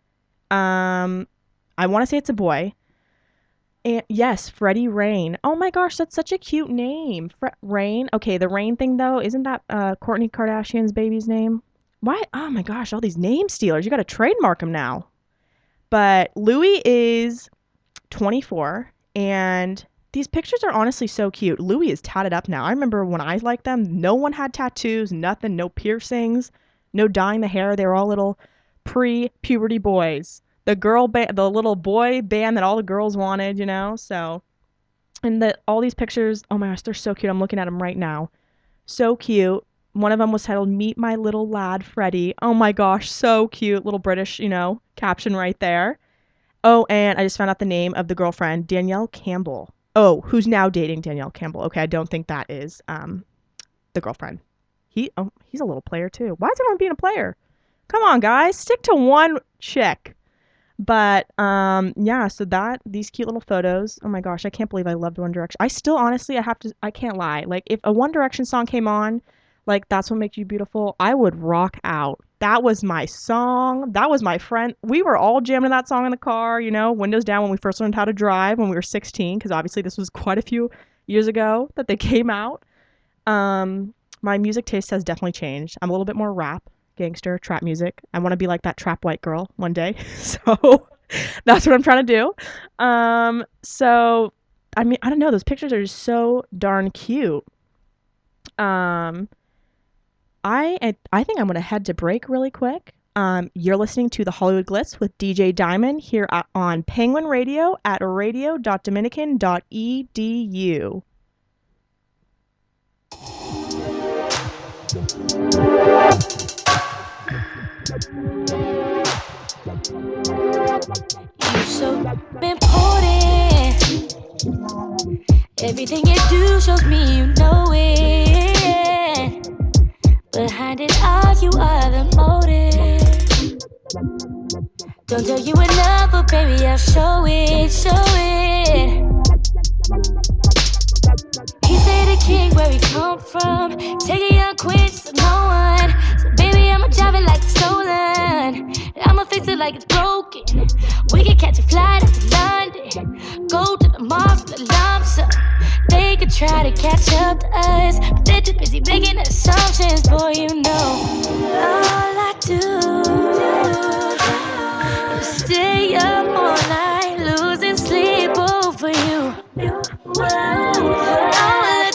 Um, I want to say it's a boy. And yes, Freddie Rain. Oh my gosh, that's such a cute name. Fre- Rain. Okay, the Rain thing though, isn't that uh, Kourtney Kardashian's baby's name? Why? Oh my gosh, all these name stealers. You got to trademark them now. But Louis is twenty-four, and these pictures are honestly so cute. Louis is tatted up now. I remember when I liked them, no one had tattoos, nothing, no piercings, no dyeing the hair. They were all little pre-puberty boys. The girl band, the little boy band that all the girls wanted, you know? So, and the, all these pictures, oh my gosh, they're so cute. I'm looking at them right now. So cute. One of them was titled, Meet My Little Lad, Freddie. Oh my gosh, so cute. Little British, you know, caption right there. Oh, and I just found out the name of the girlfriend, Danielle Campbell. Oh, who's now dating Danielle Campbell. Okay, I don't think that is um, the girlfriend. He oh, he's a little player too. Why is everyone being a player? Come on, guys, stick to one chick. But um, yeah, so that these cute little photos. Oh my gosh, I can't believe I loved One Direction. I still honestly, I have to, I can't lie. Like if a One Direction song came on, like That's What Makes You Beautiful, I would rock out. That was my song. That was my friend. We were all jamming that song in the car, you know, windows down when we first learned how to drive when we were sixteen, because obviously this was quite a few years ago that they came out. Um, my music taste has definitely changed. I'm a little bit more rap, gangster, trap music. I want to be like that trap white girl one day. So that's what I'm trying to do. Um, so, I mean, I don't know. Those pictures are just so darn cute. Um, I I think I'm going to head to break really quick. Um, you're listening to the Hollywood Glitz with D J Diamond here at, on Penguin Radio at radio dot dominican dot e d u. You're so important. Everything you do shows me you know it. Behind it all, you are the motive. Don't tell you enough, but baby, I'll show it, show it. He say the king where we come from. Take a young queen to no one. So baby, I'ma drive it like it's stolen. I'ma fix it like it's broken. We can catch a flight up to London. Go to the mall for the lump sum. They could try to catch up to us, but they're too busy making assumptions. Boy, you know all I do is stay up all night, losing sleep over you. All I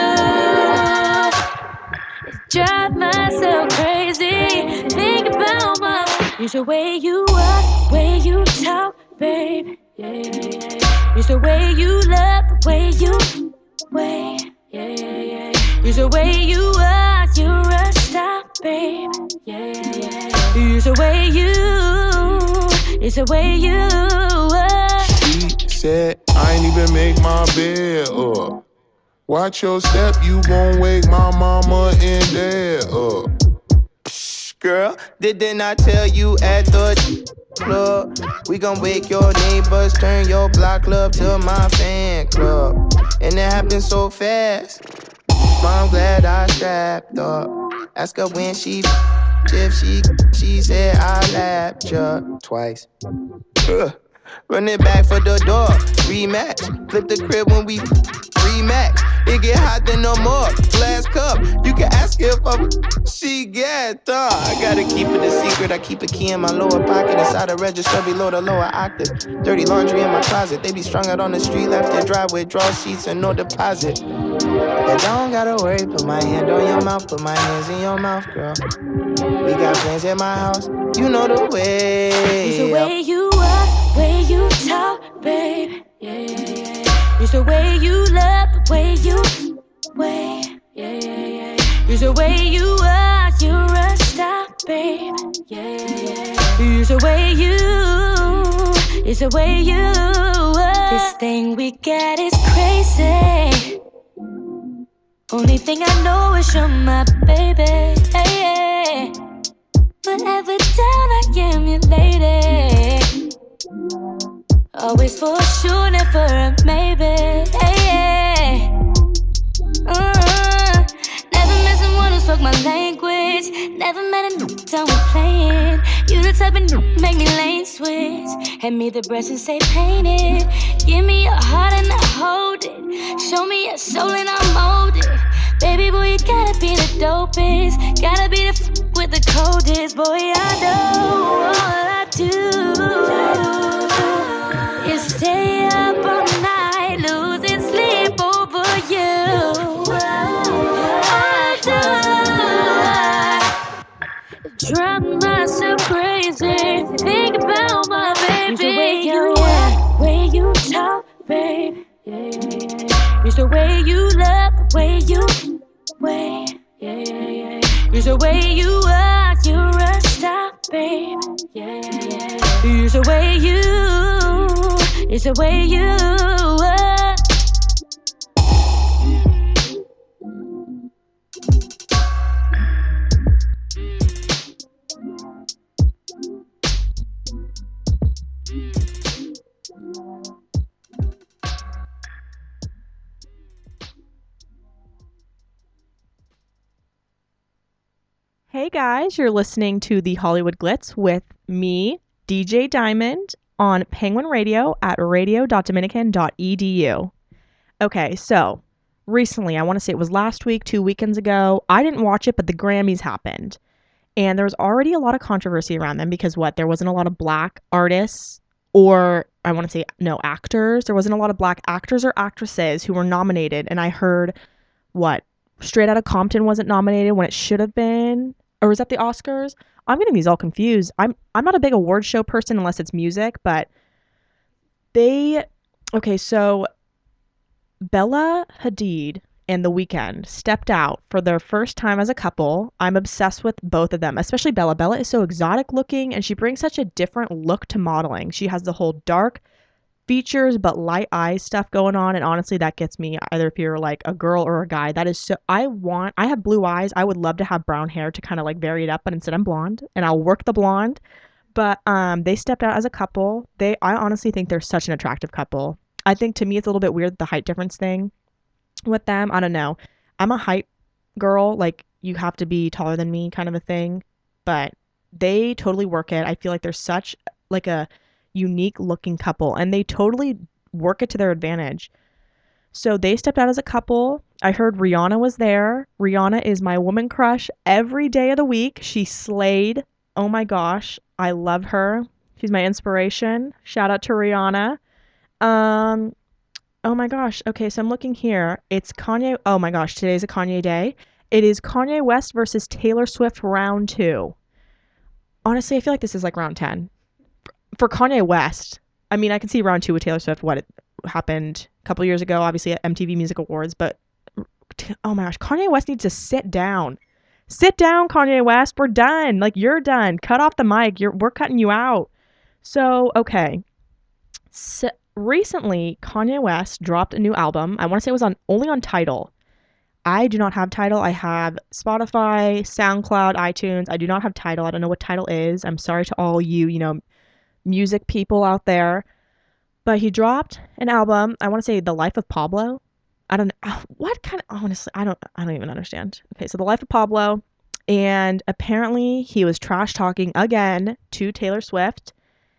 do is drive myself crazy. Think about my. It's the way you walk, way you talk, baby. Yeah, yeah, yeah. It's the way you love, the way you way. Yeah, yeah, yeah. It's the way you are, you're a star, baby. Yeah, yeah, yeah. It's the way you, it's the way you are. She said, I ain't even make my bed up. Watch your step, you gon' wake my mama and dad up. Girl, didn't I tell you at the club? We gon' wake your neighbors, turn your block club to my fan club. And it happened so fast. I'm glad I strapped up. Ask her when she if she she said I lapped ya twice. Ugh. Run it back for the door, rematch. Flip the crib when we rematch. It get hot then no more. Glass cup, you can ask if I'm she get thought. I gotta keep it a secret. I keep a key in my lower pocket. Inside the register below the lower octave. Dirty laundry in my closet. They be strung out on the street, left their driveway, draw sheets and no deposit. But don't gotta worry, put my hand on your mouth, put my hands in your mouth, girl. We got plans at my house, you know the way. It's the way you walk, way you talk, baby. Yeah, yeah, yeah. It's the way you love, the way you way. Yeah, yeah, yeah. It's the way you are, you're a star, baby. Yeah, yeah, yeah. It's the way you, it's the way you are. This thing we got is crazy. Only thing I know is you're my baby. Hey, hey. Forever down, I am your lady. Always for sure, never a maybe. Hey, hey. Uh, never met someone who spoke my language. Never met a new done with playing. You the type of new make me lane switch. Hand me the brush and say paint it. Give me your heart and I hold it. Show me your soul and I mold it. Baby boy, you gotta be the dopest. Gotta be the f with the coldest. Boy, I know all I do is stay up all night, losing sleep over you. All I do, drive myself crazy. Think about my baby. It's the way you walk, way you talk, baby. Yeah, yeah, yeah. It's the way you love, the way you way. Yeah, yeah, yeah. It's the way you are, you're a star, baby. Yeah, yeah, yeah. It's the way you, it's the way you are. Hey guys, you're listening to the Hollywood Glitz with me, D J Diamond, on Penguin Radio at radio dot dominican dot e d u. Okay, so recently, I want to say it was last week, two weekends ago. I didn't watch it, but the Grammys happened. And there was already a lot of controversy around them because what? There wasn't a lot of black artists or I want to say no actors. There wasn't a lot of black actors or actresses who were nominated. And I heard what? Straight Outta Compton wasn't nominated when it should have been. Or was that the Oscars? I'm getting these all confused. I'm I'm not a big award show person unless it's music, but they okay, so Bella Hadid and The Weeknd stepped out for their first time as a couple. I'm obsessed with both of them, especially Bella. Bella is so exotic looking and she brings such a different look to modeling. She has the whole dark features but light eyes stuff going on, and honestly that gets me. Either if you're like a girl or a guy, that is so I want I have blue eyes. I would love to have brown hair to kind of like vary it up, but instead I'm blonde and I'll work the blonde. But um they stepped out as a couple. They I honestly think they're such an attractive couple. I think to me it's a little bit weird the height difference thing with them. I don't know. I'm a height girl, like you have to be taller than me kind of a thing, but they totally work it. I feel like they're such like a unique looking couple and they totally work it to their advantage. So they stepped out as a couple. I heard Rihanna was there. Rihanna is my woman crush every day of the week. She slayed. Oh my gosh, I love her. She's my inspiration. Shout out to Rihanna. Um oh my gosh. Okay, so I'm looking here. It's Kanye. Oh my gosh, today's a Kanye day. It is Kanye West versus Taylor Swift round two. Honestly, I feel like this is like round ten. For Kanye West, I mean, I can see round two with Taylor Swift, what it happened a couple years ago, obviously at M T V Music Awards, but oh my gosh, Kanye West needs to sit down. Sit down, Kanye West. We're done. Like, you're done. Cut off the mic. You're we're cutting you out. So, okay. So, recently, Kanye West dropped a new album. I want to say it was on only on Tidal. I do not have Tidal. I have Spotify, SoundCloud, iTunes. I do not have Tidal. I don't know what Tidal is. I'm sorry to all you, you know, music people out there. But he dropped an album. I want to say The Life of Pablo. I don't know. What kind of, honestly, I don't, I don't even understand. Okay, so The Life of Pablo. And apparently he was trash talking again to Taylor Swift.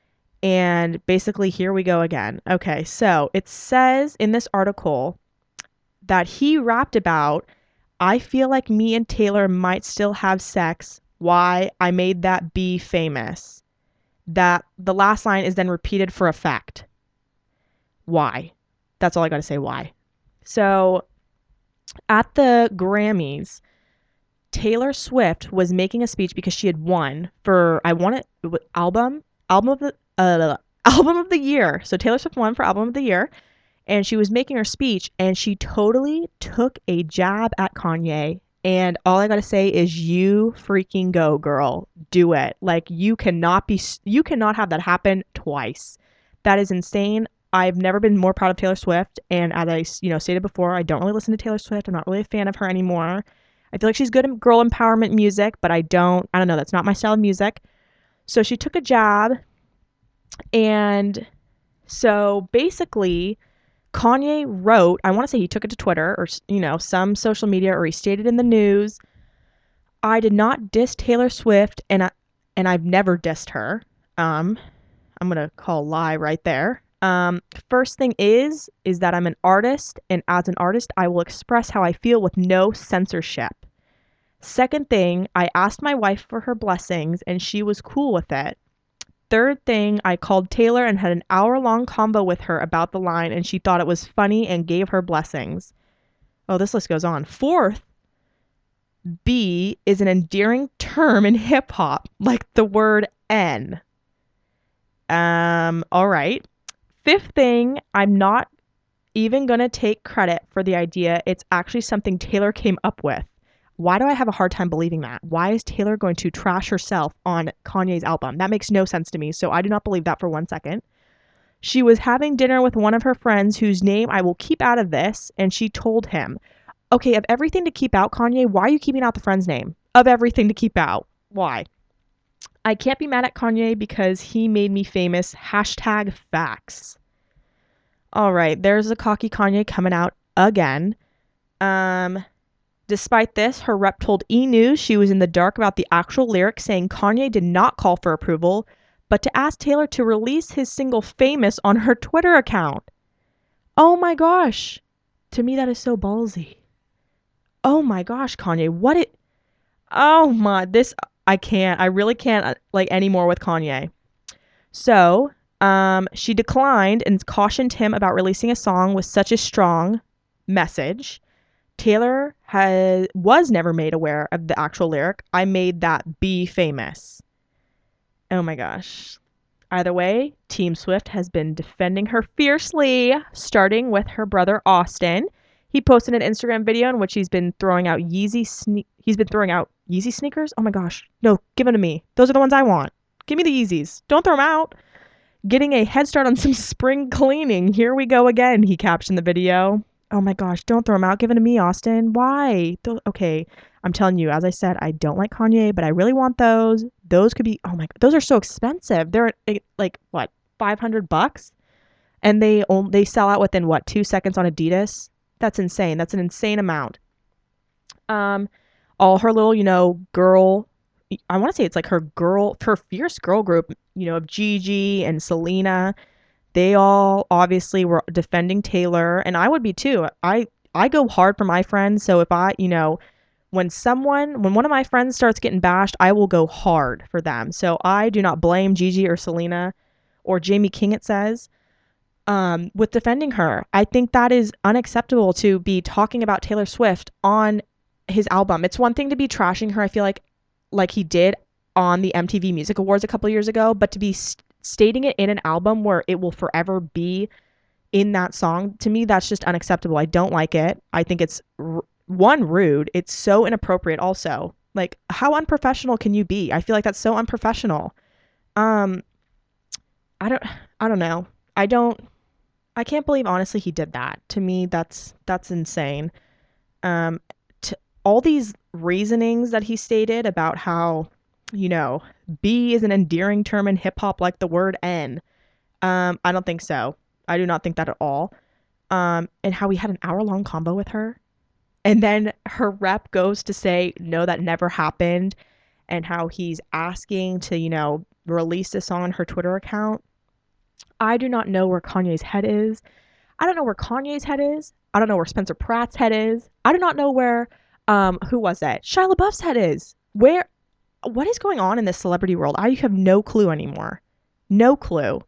And basically, here we go again. Okay, so it says in this article that he rapped about, I feel like me and Taylor might still have sex. Why? I made that be famous. That the last line is then repeated for effect. Why? That's all I got to say. Why? So at the Grammys, Taylor Swift was making a speech because she had won for, I want it, album, album of the, uh, album of the year. So Taylor Swift won for album of the year. And she was making her speech and she totally took a jab at Kanye. And all I got to say is you freaking go, girl. Do it. Like, you cannot be, you cannot have that happen twice. That is insane. I've never been more proud of Taylor Swift. And as I, you know, stated before, I don't really listen to Taylor Swift. I'm not really a fan of her anymore. I feel like she's good at girl empowerment music, but I don't, I don't know. That's not my style of music. So she took a jab. And so basically, Kanye wrote, I want to say he took it to Twitter or, you know, some social media, or he stated in the news, I did not diss Taylor Swift and I, and I've never dissed her. Um, I'm going to call a lie right there. Um, first thing is, is that I'm an artist, and as an artist, I will express how I feel with no censorship. Second thing, I asked my wife for her blessings and she was cool with it. Third thing, I called Taylor and had an hour-long convo with her about the line, and she thought it was funny and gave her blessings. Oh, this list goes on. Fourth, B is an endearing term in hip-hop, like the word N. Um, all right. Fifth thing, I'm not even going to take credit for the idea. It's actually something Taylor came up with. Why do I have a hard time believing that? Why is Taylor going to trash herself on Kanye's album? That makes no sense to me, so I do not believe that for one second. She was having dinner with one of her friends whose name I will keep out of this, and she told him, okay, of everything to keep out, Kanye, why are you keeping out the friend's name? Of everything to keep out. Why? I can't be mad at Kanye because he made me famous. Hashtag facts. All right, there's a cocky Kanye coming out again. Um... Despite this, her rep told E! News she was in the dark about the actual lyrics, saying Kanye did not call for approval, but to ask Taylor to release his single Famous on her Twitter account. Oh my gosh. To me, that is so ballsy. Oh my gosh, Kanye, what it... Oh my, this... I can't. I really can't, like, anymore with Kanye. So, um, she declined and cautioned him about releasing a song with such a strong message. Taylor has was never made aware of the actual lyric. I made that be famous. Oh my gosh. Either way, Team Swift has been defending her fiercely, starting with her brother Austin. He posted an Instagram video in which he's been throwing out Yeezy sne- he's been throwing out Yeezy sneakers. Oh my gosh. No, give them to me. Those are the ones I want. Give me the Yeezys. Don't throw them out. Getting a head start on some spring cleaning. Here we go again, he captioned the video. Oh my gosh, don't throw them out. Give them to me, Austin. Why? Th- okay, I'm telling you, as I said, I don't like Kanye, but I really want those. Those could be, oh my, those are so expensive. They're like, what, five hundred bucks? And they only, they sell out within, what, two seconds on Adidas? That's insane. That's an insane amount. Um, all her little, you know, girl, I want to say it's like her girl, her fierce girl group, you know, of Gigi and Selena. They all obviously were defending Taylor, and I would be too. I, I go hard for my friends. So if I, you know, when someone, when one of my friends starts getting bashed, I will go hard for them. So I do not blame Gigi or Selena or Jamie King, it says, um, with defending her. I think that is unacceptable to be talking about Taylor Swift on his album. It's one thing to be trashing her, I feel like, like he did on the M T V Music Awards a couple years ago, but to be st- stating it in an album where it will forever be in that song, to me, that's just unacceptable. I don't like it. I think it's r- one, rude. It's so inappropriate also. Like, how unprofessional can you be? I feel like that's so unprofessional. Um, I don't, I don't know. I don't, I can't believe, honestly, he did that. To me, that's, that's insane. Um, to, all these reasonings that he stated about how, you know, B is an endearing term in hip hop like the word N. Um, I don't think so. I do not think that at all. Um, and how we had an hour long combo with her. And then her rep goes to say, no, that never happened. And how he's asking to, you know, release this song on her Twitter account. I do not know where Kanye's head is. I don't know where Kanye's head is. I don't know where Spencer Pratt's head is. I do not know where, um, who was that? Shia LaBeouf's head is. Where, what is going on in this celebrity world? I have no clue anymore. No clue.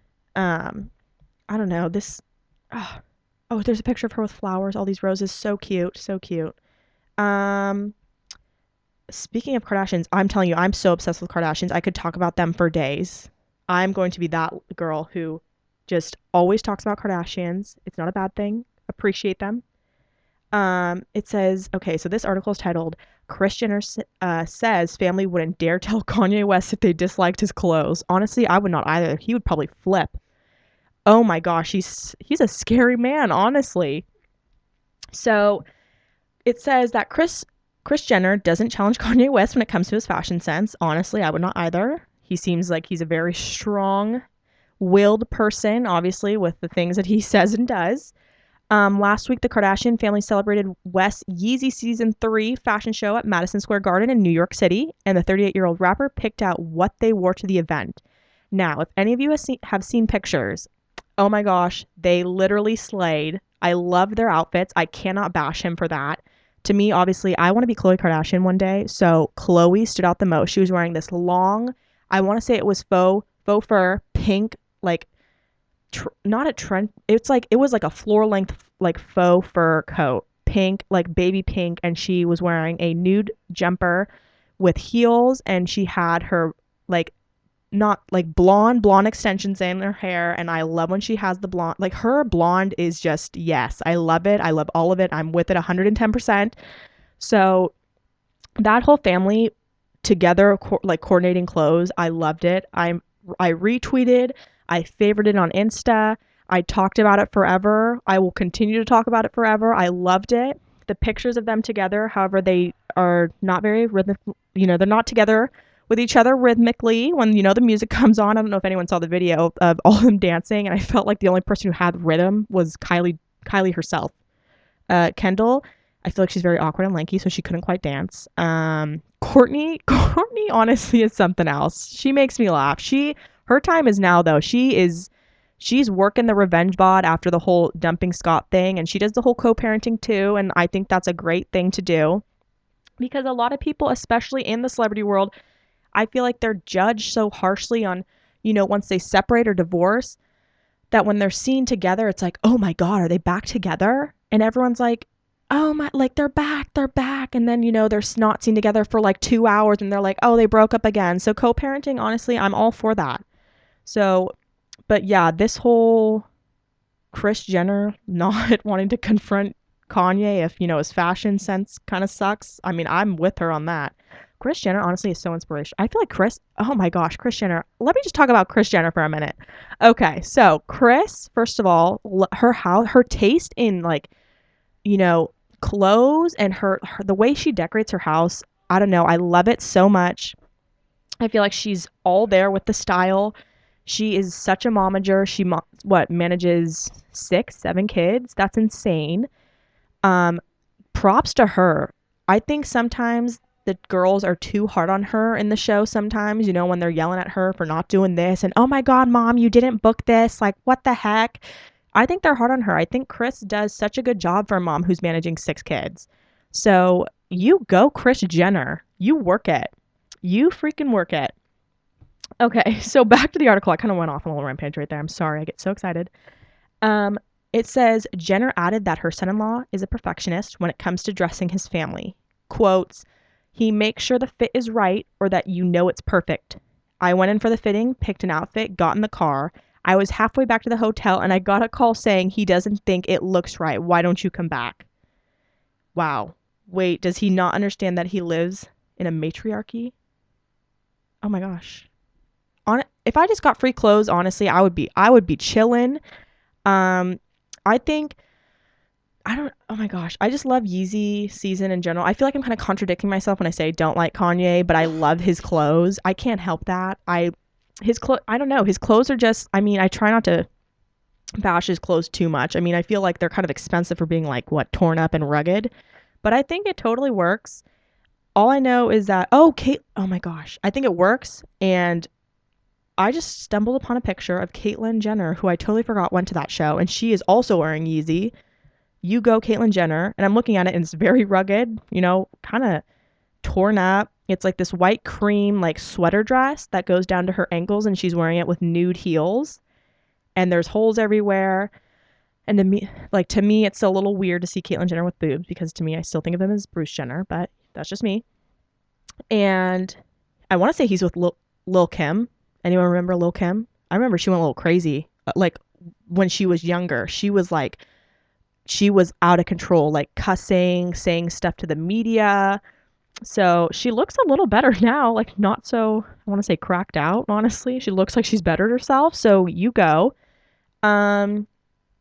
Um, I don't know. This, oh, oh, there's a picture of her with flowers, all these roses. So cute. So cute. Um, speaking of Kardashians, I'm telling you, I'm so obsessed with Kardashians. I could talk about them for days. I'm going to be that girl who just always talks about Kardashians. It's not a bad thing. Appreciate them. Um, it says, okay, so this article is titled, Kris Jenner uh, says family wouldn't dare tell Kanye West if they disliked his clothes. Honestly, I would not either. He would probably flip. Oh my gosh, he's he's a scary man, honestly. So it says that Kris Kris Jenner doesn't challenge Kanye West when it comes to his fashion sense. Honestly, I would not either. He seems like he's a very strong-willed person, obviously, with the things that he says and does. Um, last week, the Kardashian family celebrated West's Yeezy Season three fashion show at Madison Square Garden in New York City, and the thirty-eight-year-old rapper picked out what they wore to the event. Now, if any of you have seen, have seen pictures, oh my gosh, they literally slayed. I love their outfits. I cannot bash him for that. To me, obviously, I want to be Khloe Kardashian one day, so Khloe stood out the most. She was wearing this long, I want to say it was faux, faux fur, pink, like, tr- not a trend. It's like, it was like a floor length, like faux fur coat, pink, like baby pink. And she was wearing a nude jumper with heels. And she had her like, not like blonde, blonde extensions in her hair. And I love when she has the blonde, like her blonde is just, yes, I love it. I love all of it. I'm with it one hundred ten percent. So that whole family together, co- like coordinating clothes, I loved it. I I retweeted, I favorited it on Insta, I talked about it forever. I will continue to talk about it forever. I loved it. The pictures of them together, however, they are not very rhythmic, you know, they're not together with each other rhythmically when, you know, the music comes on. I don't know if anyone saw the video of all of them dancing, and I felt like the only person who had rhythm was Kylie Kylie herself. Uh, Kendall, I feel like she's very awkward and lanky, so she couldn't quite dance. Um, Courtney, Courtney honestly is something else. She makes me laugh. She, her time is now though. She is, she's working the revenge bod after the whole dumping Scott thing, and she does the whole co-parenting too. And I think that's a great thing to do because a lot of people, especially in the celebrity world, I feel like they're judged so harshly on, you know, once they separate or divorce, that when they're seen together, it's like, oh my God, are they back together? And everyone's like, oh my, like they're back, they're back. And then, you know, they're not seen together for like two hours and they're like, oh, they broke up again. So co-parenting, honestly, I'm all for that. So, but yeah, this whole Kris Jenner not wanting to confront Kanye if, you know, his fashion sense kind of sucks. I mean, I'm with her on that. Kris Jenner honestly is so inspirational. I feel like Kris, oh my gosh, Kris Jenner. Let me just talk about Kris Jenner for a minute. Okay, so Kris, first of all, her how her taste in like, you know, clothes and her, her the way she decorates her house, I don't know, I love it so much. I feel like she's all there with the style. She is such a momager. She mo- what manages six, seven kids. That's insane. Um, props to her. I think sometimes the girls are too hard on her in the show sometimes, you know, when they're yelling at her for not doing this and, oh my God, mom, you didn't book this. Like, what the heck? I think they're hard on her. I think Kris does such a good job for a mom who's managing six kids. So you go, Kris Jenner. You work it. You freaking work it. Okay, so back to the article. I kind of went off on a little rampage right there. I'm sorry. I get so excited. Um, it says Jenner added that her son-in-law is a perfectionist when it comes to dressing his family. Quotes, he makes sure the fit is right or that you know it's perfect. I went in for the fitting, picked an outfit, got in the car. I was halfway back to the hotel and I got a call saying he doesn't think it looks right. Why don't you come back? Wow. Wait, does he not understand that he lives in a matriarchy? Oh my gosh. On if I just got free clothes, honestly, I would be I would be chilling. Um, I think I don't, oh my gosh. I just love Yeezy season in general. I feel like I'm kind of contradicting myself when I say I don't like Kanye, but I love his clothes. I can't help that. I, his clothes, I don't know. His clothes are just, I mean, I try not to bash his clothes too much. I mean, I feel like they're kind of expensive for being like, what, torn up and rugged, but I think it totally works. All I know is that, oh, Kate, oh my gosh. I think it works. And I just stumbled upon a picture of Caitlyn Jenner, who I totally forgot went to that show, and she is also wearing Yeezy. You go, Caitlyn Jenner, and I'm looking at it, and it's very rugged, you know, kind of torn up. It's like this white cream, like sweater dress that goes down to her ankles, and she's wearing it with nude heels, and there's holes everywhere. And to me, like to me, it's a little weird to see Caitlyn Jenner with boobs because to me, I still think of him as Bruce Jenner, but that's just me. And I want to say he's with Lil, Lil Kim. Anyone remember Lil Kim? I remember she went a little crazy. Like when she was younger, she was like, she was out of control, like cussing, saying stuff to the media. So she looks a little better now, like not so, I want to say cracked out, honestly. She looks like she's bettered herself. So you go. Um,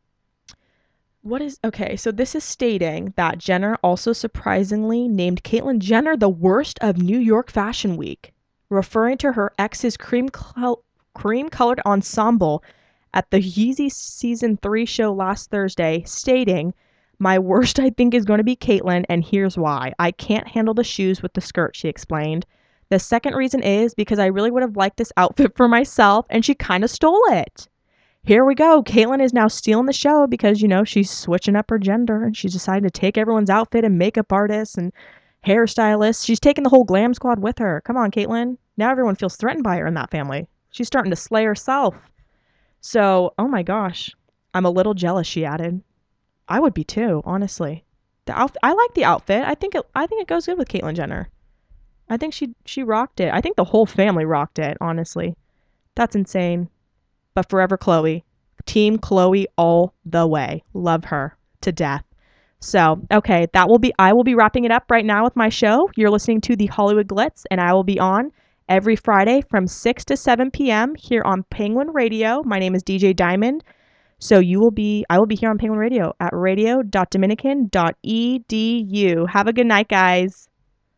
what is, okay, so this is stating that Jenner also surprisingly named Caitlyn Jenner the worst of New York Fashion Week, referring to her ex's cream col- cream colored ensemble at the Yeezy Season three show last Thursday, stating, my worst I think is going to be Caitlyn, and here's why. I can't handle the shoes with the skirt, she explained. The second reason is because I really would have liked this outfit for myself, and she kind of stole it. Here we go. Caitlyn is now stealing the show because, you know, she's switching up her gender, and she's decided to take everyone's outfit and makeup artists and hairstylists. She's taking the whole glam squad with her. Come on, Caitlyn. Now everyone feels threatened by her in that family. She's starting to slay herself. So, oh my gosh, I'm a little jealous, she added. I would be too, honestly. The outfit, I like the outfit. I think it, I think it goes good with Caitlyn Jenner. I think she, she rocked it. I think the whole family rocked it, honestly. That's insane. But forever Khloe. Team Khloe all the way. Love her to death. So, okay, that will be, I will be wrapping it up right now with my show. You're listening to the Hollywood Glitz, and I will be on every Friday from six to seven p.m. here on Penguin Radio. My name is D J Diamond. So you will be, I will be here on Penguin Radio at radio dot dominican dot e d u. Have a good night, guys.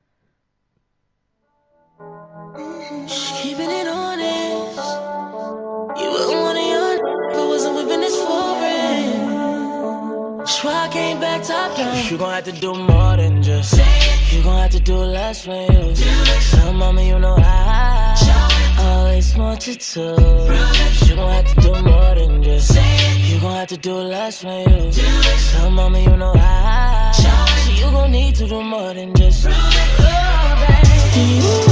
Keeping it honest. You wouldn't want it on if I wasn't whipping this foreign. That's why I came back to top down. You gon' have to do more than just say it. You gon' have to do less when you tell mama you know I always want you to. You gon' have to do more than just say it. You gon' have to do less when you tell mama you know I. So you gon' need to do more than just. Oh, baby.